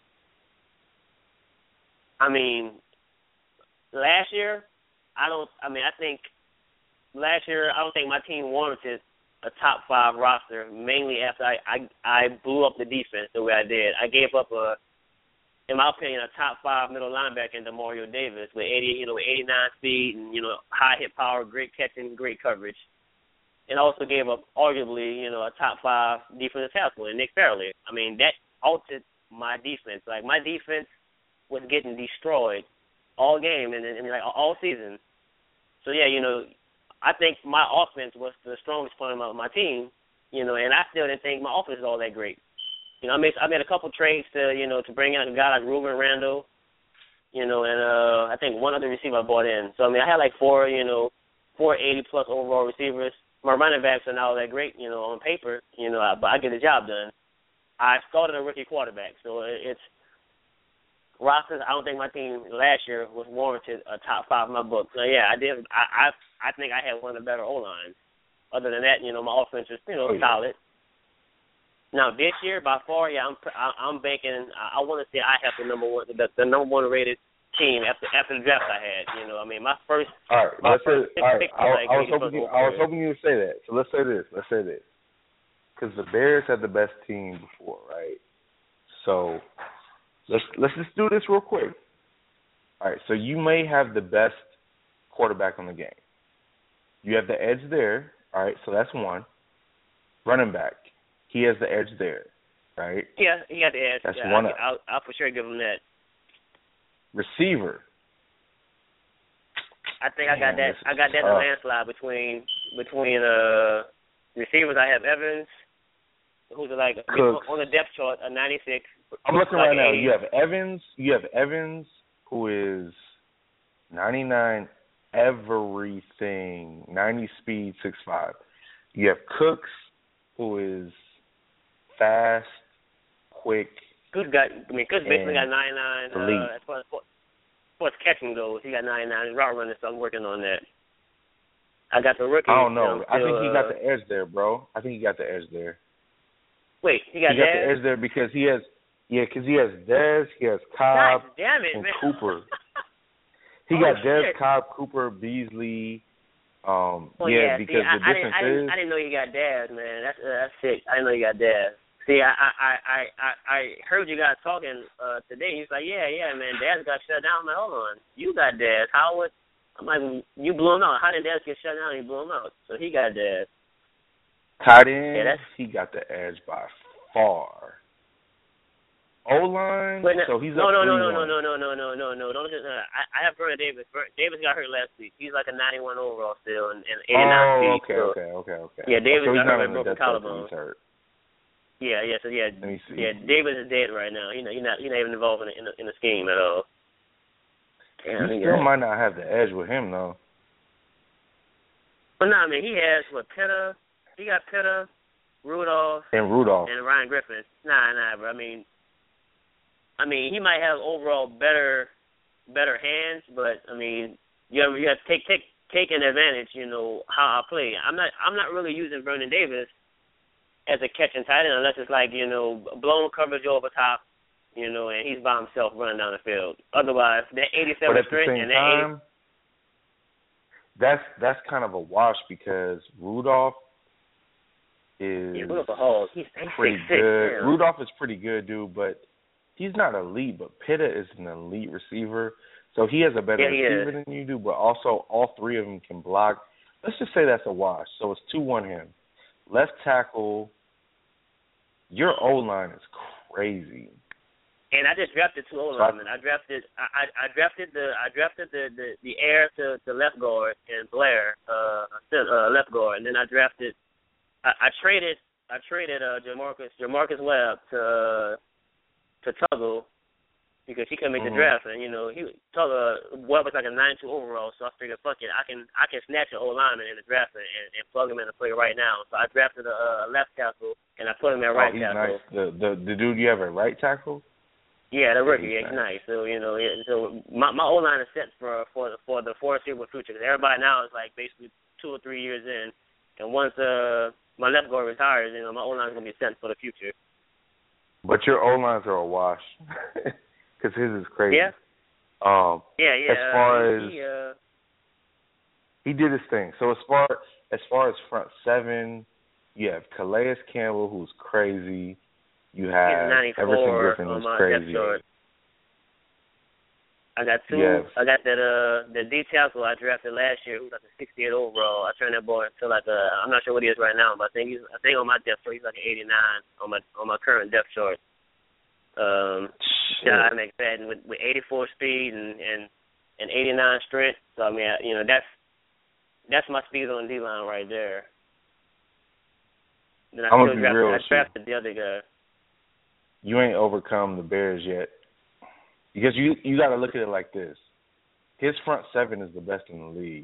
I mean, last year, I don't. I mean, I think last year I don't think my team warranted a top five roster. Mainly after I, I I blew up the defense the way I did. I gave up a in my opinion, a top five middle linebacker in Demario Davis with eighty, you know, eighty-nine speed and you know high hit power, great catching, great coverage, and also gave up arguably you know a top five defensive tackle in Nick Fairley. I mean that altered my defense. Like my defense was getting destroyed all game and, and like all season. So yeah, you know, I think my offense was the strongest part of my, my team. You know, and I still didn't think my offense was all that great. You know, I made I made a couple trades to you know to bring out a guy like Ruben Randall, you know, and uh, I think one other receiver I brought in. So I mean, I had like four, you know, four eighty plus overall receivers. My running backs are not all that great, you know, on paper, you know, but I get the job done. I started a rookie quarterback, so it's rosters. I don't think my team last year was warranted a top five in my book. So yeah, I did. I I, I think I had one of the better O lines. Other than that, you know, my offense was you know solid. Now this year, by far, yeah, I'm I'm banking. I, I want to say I have the number one, the, the number one rated team after after the draft I had. You know, I mean, my first. All right, my let's first say, all right. I, like I was hoping you, I was hoping you would say that. So let's say this. Let's say this. Because the Bears had the best team before, right? So let's let's just do this real quick. All right. So you may have the best quarterback on the game. You have the edge there. All right. So that's one. Running back. He has the edge there, right? Yeah, he got the edge. That's yeah, one. I, I'll, I'll for sure give him that. Receiver. I think I got Man, that. I got that in tough. a landslide between between uh receivers. I have Evans, who's like Cooks. on the depth chart, a ninety-six. I'm looking like right now. eighty. You have Evans. You have Evans, who is ninety-nine everything, ninety speed, six five. You have Cooks, who is fast, quick. Cooks got. I mean, Cooks basically got ninety-nine. Elite. Uh, as far as, as far as catching goes, he got ninety-nine. Route running, so I'm working on that. I got the rookie. I don't know. Um, I think still, he got uh, the edge there, bro. I think he got the edge there. Wait, he got he got Dez? the edge there because he has, yeah, because he has Dez, he has Cobb, God damn it, and man. Cooper. He Oh, got Dez, shit. Cobb, Cooper, Beasley. Um, Oh, yeah, yeah, because see, I, the I, difference didn't, I, didn't, is, I didn't know you got Daz, man. That's uh, that's sick. I didn't know you got Daz. See, I I I I, I heard you guys talking uh, today. He's like, yeah, yeah, man. Daz got shut down. I'm like, hold on, you got Daz. How would I'm like, you blew him out? How did Daz get shut down? And you blew him out. So he got Daz. tight end, Yeah, that's- he got the edge by far. O-line, But no, so he's no, up no, no, three no, one. no, no, no, no, no, no, no. Don't just. Uh, I, I have Vernon Davis. Ver, Davis got hurt last week. He's like a ninety-one overall still, and, and eighty-nine Oh, speed. okay, so. okay, okay, okay. Yeah, Davis so he's got not hurt on by the broken depth chart, collarbone. he's hurt. Yeah, yeah, so yeah, Let me see. yeah. Davis is dead right now. You know, you're not, you're not even involved in the, in the, in the scheme at all. Damn, You he still got- might not have the edge with him, though. But no, I mean, he has what Pitta. He got Pitta, Rudolph, And Rudolph. and Ryan Griffin. Nah, nah, bro. I mean, I mean, he might have overall better, better hands, but I mean, you have, you have to take take take an advantage. You know how I play. I'm not I'm not really using Vernon Davis as a catching tight end unless it's like you know blown coverage over top, you know, and he's by himself running down the field. Otherwise, that eighty-seven But at the strength same and that eighty. time, that's that's kind of a wash because Rudolph is Yeah, Rudolph a hog. He's, he's pretty six, six, good. damn. Rudolph is pretty good, dude, but he's not elite. But Pitta is an elite receiver, so he has a better Yeah, he receiver than you do. But also, all three of them can block. Let's just say that's a wash. So it's two one him. Left tackle. Your O line is crazy. And I just drafted two O linemen. I drafted I, I, I drafted the I drafted the, the, the heir to, to left guard and Blair, uh, uh left guard, and then I drafted I, I traded I traded uh Jamarcus Jamarcus Webb to uh, to Tuggle because he couldn't make Mm-hmm. the draft, and you know he Tuggle Webb was like a nine two overall, so I figured fuck it, I can I can snatch an O lineman in the draft and, and plug him in to play right now. So I drafted a, a left tackle and I put him at right oh, he's tackle. nice. The, the the dude you have at right tackle. Yeah, the rookie. Yeah, he's Yeah, he's nice. So you know, yeah, so my my O line is set for for the for the foreseeable future. Cause everybody now is like basically two or three years in, and once uh my left guard retires, you know, my O line is gonna be set for the future. But your O lines are a wash because his is crazy. Yeah. Um, Yeah, yeah. As far uh, as he, uh, he did his thing. So as far as far as front seven, you have Calais Campbell, who's crazy. You have he's ninety-four Everson Griffin, on who's my crazy. depth chart. I got two. Yes. I got that uh the D tackle I drafted last year, who was like a sixty-eight overall. I turned that boy to like a I'm not sure what he is right now, but I think he's I think on my depth chart he's like an eighty-nine on my on my current depth chart. Um, John McFadden with, with eighty-four speed and, and and eighty-nine strength. So I mean, I, you know that's that's my speed on the D line right there. Then I I'm still gonna be drafted, real I with you. drafted the other guy. You ain't overcome the Bears yet. Because you you got to look at it like this. His front seven is the best in the league.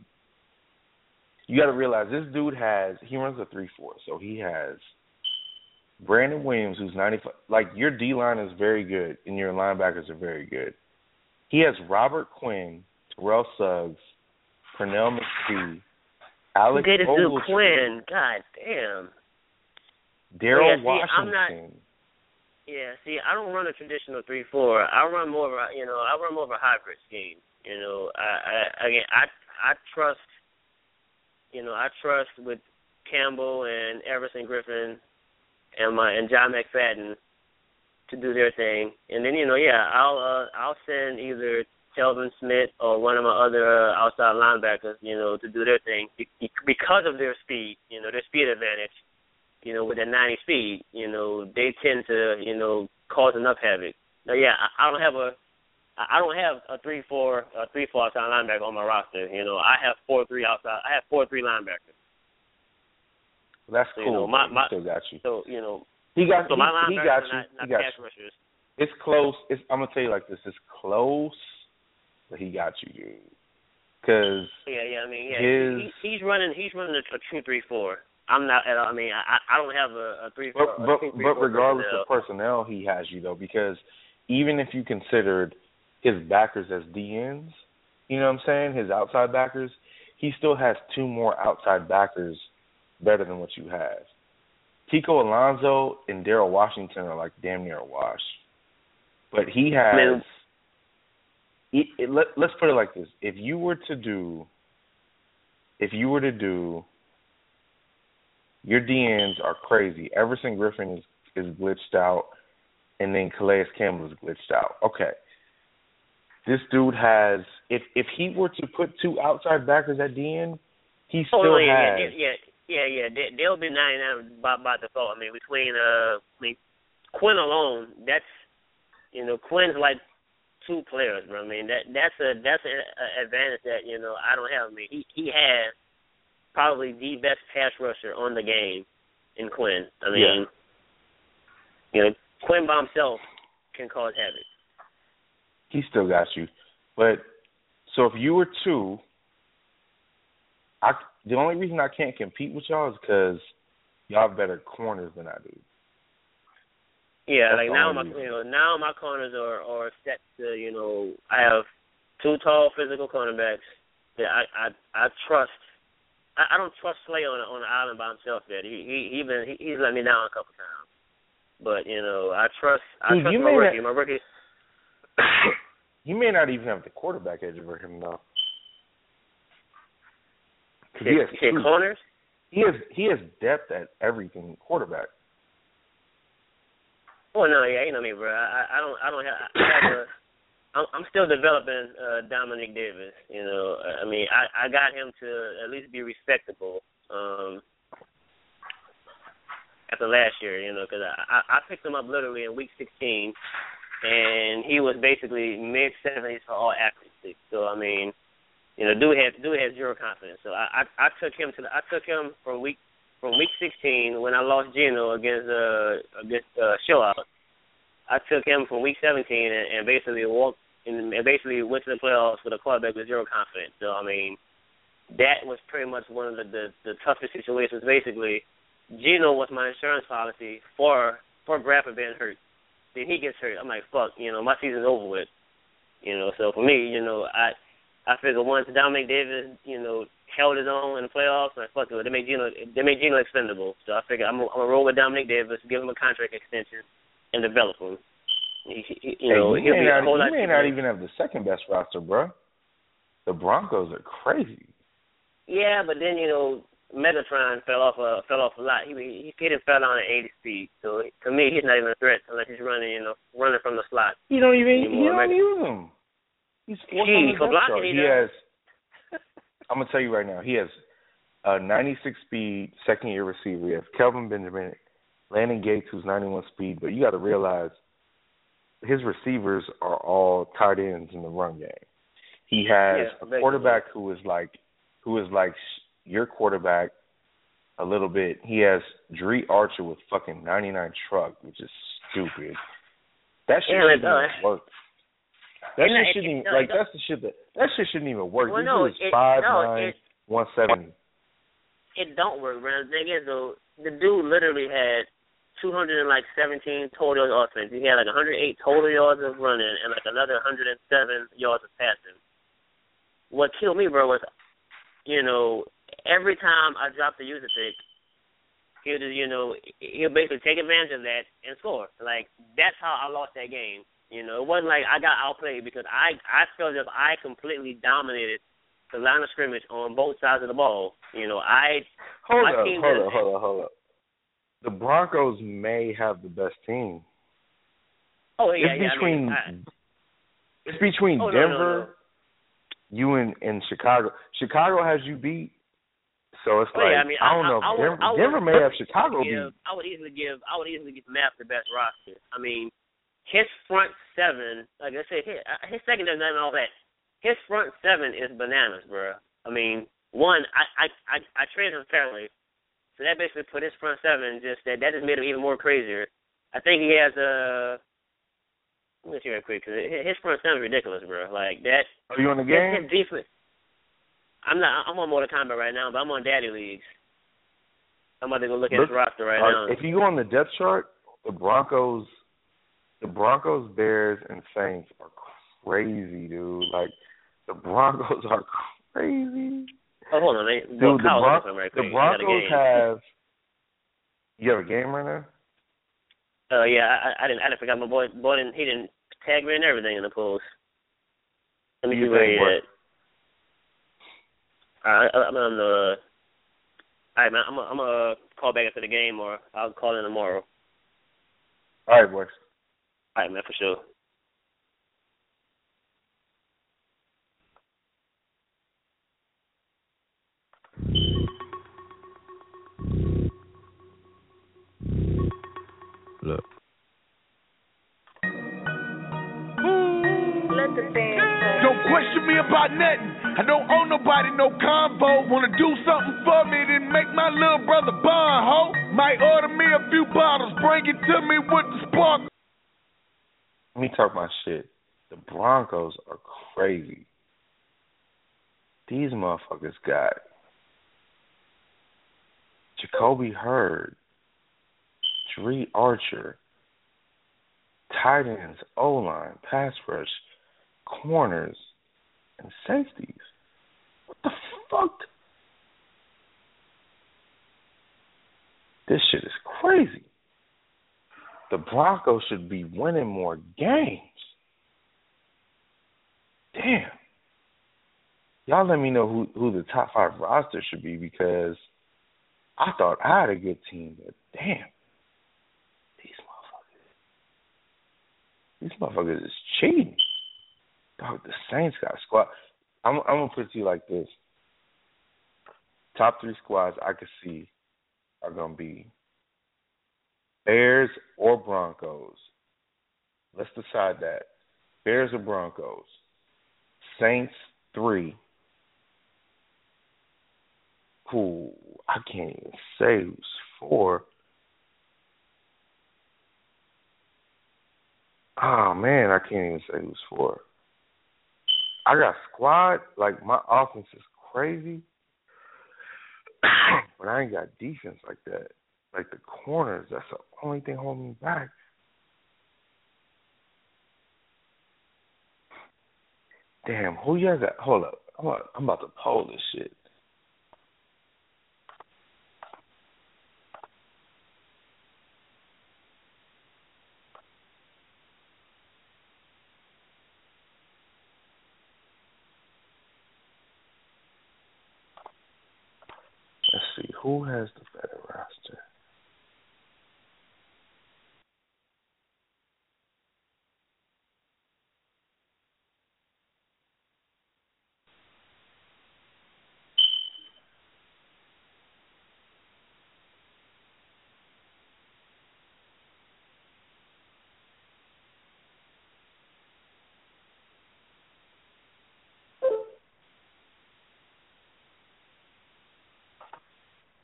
You got to realize this dude has, he runs a three four, so he has Brandon Williams, who's ninety-five. Like, your D-line is very good, and your linebackers are very good. He has Robert Quinn, Terrell Suggs, Pernell McPhee, Alex Who did it do Ogletree, Quinn? God damn. Daryl Yeah, see, Washington. I'm not, Yeah, see, I don't run a traditional three four. I run more of a, you know, I run more of a hybrid scheme. You know, I, I again, I, I trust, you know, I trust with Campbell and Everson Griffin and my and John McFadden to do their thing, and then you know, yeah, I'll uh, I'll send either Telvin Smith or one of my other uh, outside linebackers, you know, to do their thing because of their speed, you know, their speed advantage. You know, with that ninety speed, you know, they tend to, you know, cause enough havoc. Now, yeah, I, I don't have a, I don't have a three four, a three four outside linebacker on my roster. You know, I have four three outside. I have four three linebackers. That's so, cool. You know, my, my, he still got you. So you know, he got. So he, my linebackers he got are you. not, not he got pass you. rushers. It's close. It's, I'm gonna tell you like this. It's close, but he got you, dude. Because yeah, yeah. I mean, yeah. his, he, he's running. He's running a, a two three four. I'm not at all. I mean, I I don't have a, a three four. But but, two, three, but four regardless personnel. of personnel, he has you though. Because even if you considered his backers as D Ns, you know what I'm saying? His outside backers, he still has two more outside backers better than what you have. Kiko Alonso and Daryl Washington are like damn near a wash. But he has. Man. He, it, let, let's put it like this: if you were to do, if you were to do. Your D Ns are crazy. Everson Griffin is, is glitched out, and then Calais Campbell is glitched out. Okay. This dude has, if if he were to put two outside backers at D N, he still oh, no, yeah, has. Yeah, yeah, yeah, yeah. They, they'll be ninety-nine by, by default. I mean, between, uh, I mean, Quinn alone, that's, you know, Quinn's like two players, bro. I mean, that that's a that's an advantage that, you know, I don't have. I mean, he, he has probably the best pass rusher on the game in Quinn. I mean, yeah. you know, Quinn by himself can cause havoc. He still got you. But, so if you were two, I, the only reason I can't compete with y'all is because y'all have better corners than I do. Yeah, That's like now my, you know, now my corners are, are set to, you know, I have two tall physical cornerbacks that I, I, I trust. I, I don't trust Slay on on the island by himself. Yet he he he been he, he's let me down a couple times, but you know I trust I Dude, trust you my may rookie. not, My rookie. You may not even have the quarterback edge over him though. He has he has corners. He has he has depth at everything quarterback. Oh no, yeah, you know me, bro. I I don't I don't have I have a. I'm, I'm still developing uh, Dominic Davis. You know, I mean, I, I got him to at least be respectable um, after last year. You know, because I, I picked him up literally in week sixteen, and he was basically mid seventies for all accuracy. So I mean, you know, dude had dude had zero confidence. So I, I I took him to the, I took him from week from week sixteen when I lost Geno against uh against uh, Showout. I took him from week seventeen and, and basically walked and basically went to the playoffs with a quarterback with zero confidence. So I mean, that was pretty much one of the, the, the toughest situations. Basically, Geno was my insurance policy for for Bradford being hurt. Then he gets hurt. I'm like, fuck, you know, my season's over with. You know, so for me, you know, I I figure once Dominic Davis, you know, held his own in the playoffs, I'm like, fuck it, they made Geno they made Geno expendable. So I figure I'm, I'm gonna roll with Dominic Davis, give him a contract extension, and develop him. He, he, you know, hey, you he'll may, be not, a whole you lot may cheaper. not even have the second best roster, bro. The Broncos are crazy. Yeah, but then you know, Megatron fell off a fell off a lot. He he he didn't fell down at eighty speed. So to me, he's not even a threat unless he's running, you know, running from the slot. You don't even anymore. you don't use him. He's fourth Gee, on the for depth blocking, chart. he He does. has. I'm gonna tell you right now. He has a ninety-six speed second year receiver. You have Kelvin Benjamin, Landon Gates, who's ninety-one speed. But you got to realize his receivers are all tight ends in the run game. He has Yeah, a quarterback who is like, who is like your quarterback a little bit. He has Dree Archer with fucking ninety-nine truck, which is stupid. That shit Yeah, shouldn't uh, even work. That and shit it- shouldn't it- even, no, like, it- that's the shit that, that shit shouldn't even work. Well, This no, dude is it- five no, nine, it- one seventy. It don't work, man. The thing is, though, the dude literally had two hundred seventeen total yards of offense. He had like one hundred eight total yards of running and like another one hundred seven yards of passing. What killed me, bro, was, you know, every time I dropped the user pick, he'll just, you know, he'll basically take advantage of that and score. Like, that's how I lost that game. You know, it wasn't like I got outplayed because I, I felt as if I completely dominated the line of scrimmage on both sides of the ball. You know, I Hold my up, team hold did- up, hold up, hold up. The Broncos may have the best team. Oh yeah, it's yeah. between I mean, I, it's between oh, no, Denver, no, no. you and, and Chicago. Chicago has you beat, so it's Oh, like yeah, I mean, I don't I, know. I, I if would, Denver, I would, Denver may have Chicago give, beat. I would easily give. I would easily give Matt the best roster. I mean, his front seven, like I said, his, his secondary not all that. His front seven is bananas, bro. I mean, one, I, I, I, I traded him fairly, so that basically put his front seven just that. That just made him even more crazier. I think he has a. Let me see real quick, because his front seven is ridiculous, bro. Like that. Are you on the His, game? his defense. I'm not. I'm on Mortal Kombat right now, but I'm on Daddy Leagues. I'm about to go look at Look, his roster right uh, now. If you go on the depth chart, the Broncos, the Broncos, Bears, and Saints are crazy, dude. Like the Broncos are crazy. Oh, hold on, man. Dude, Well, the, Kyle's Bron- looking right the quick. He got a Broncos game. have. You have a game right now? Uh, yeah, I, I didn't. I didn't forget my boy. Boy, didn't, he didn't tag me and everything in the post. Let me You see where think he what? at. All right, I'm on the. All right, man. I'm gonna I'm gonna call back after the game, or I'll call in tomorrow. All right, boys. All right, man, for sure. Look. Let the fans say. Don't question me about nothing. I don't owe nobody no convo. Wanna do something for me, then make my little brother bond, ho. Might order me a few bottles, bring it to me with the spark. Let me talk my shit. The Broncos are crazy. These motherfuckers got Jacoby Hurd, Dree Archer, tight ends, O-line, pass rush, corners, and safeties. What the fuck? This shit is crazy. The Broncos should be winning more games. Damn. Y'all let me know who, who the top five roster should be, because I thought I had a good team, but damn. These motherfuckers. These motherfuckers is cheating. Dog, the Saints got a squad. I'm, I'm going to put it to you like this. Top three squads I could see are going to be Bears or Broncos. Let's decide that. Bears or Broncos. Saints, three. Cool. I can't even say who's four. Oh, man, I can't even say who's four. I got squad. Like, my offense is crazy. But I ain't got defense like that. Like, the corners, that's the only thing holding me back. Damn, who you guys got? Hold up. I'm about, I'm about to poll this shit. Let's see. Who has the best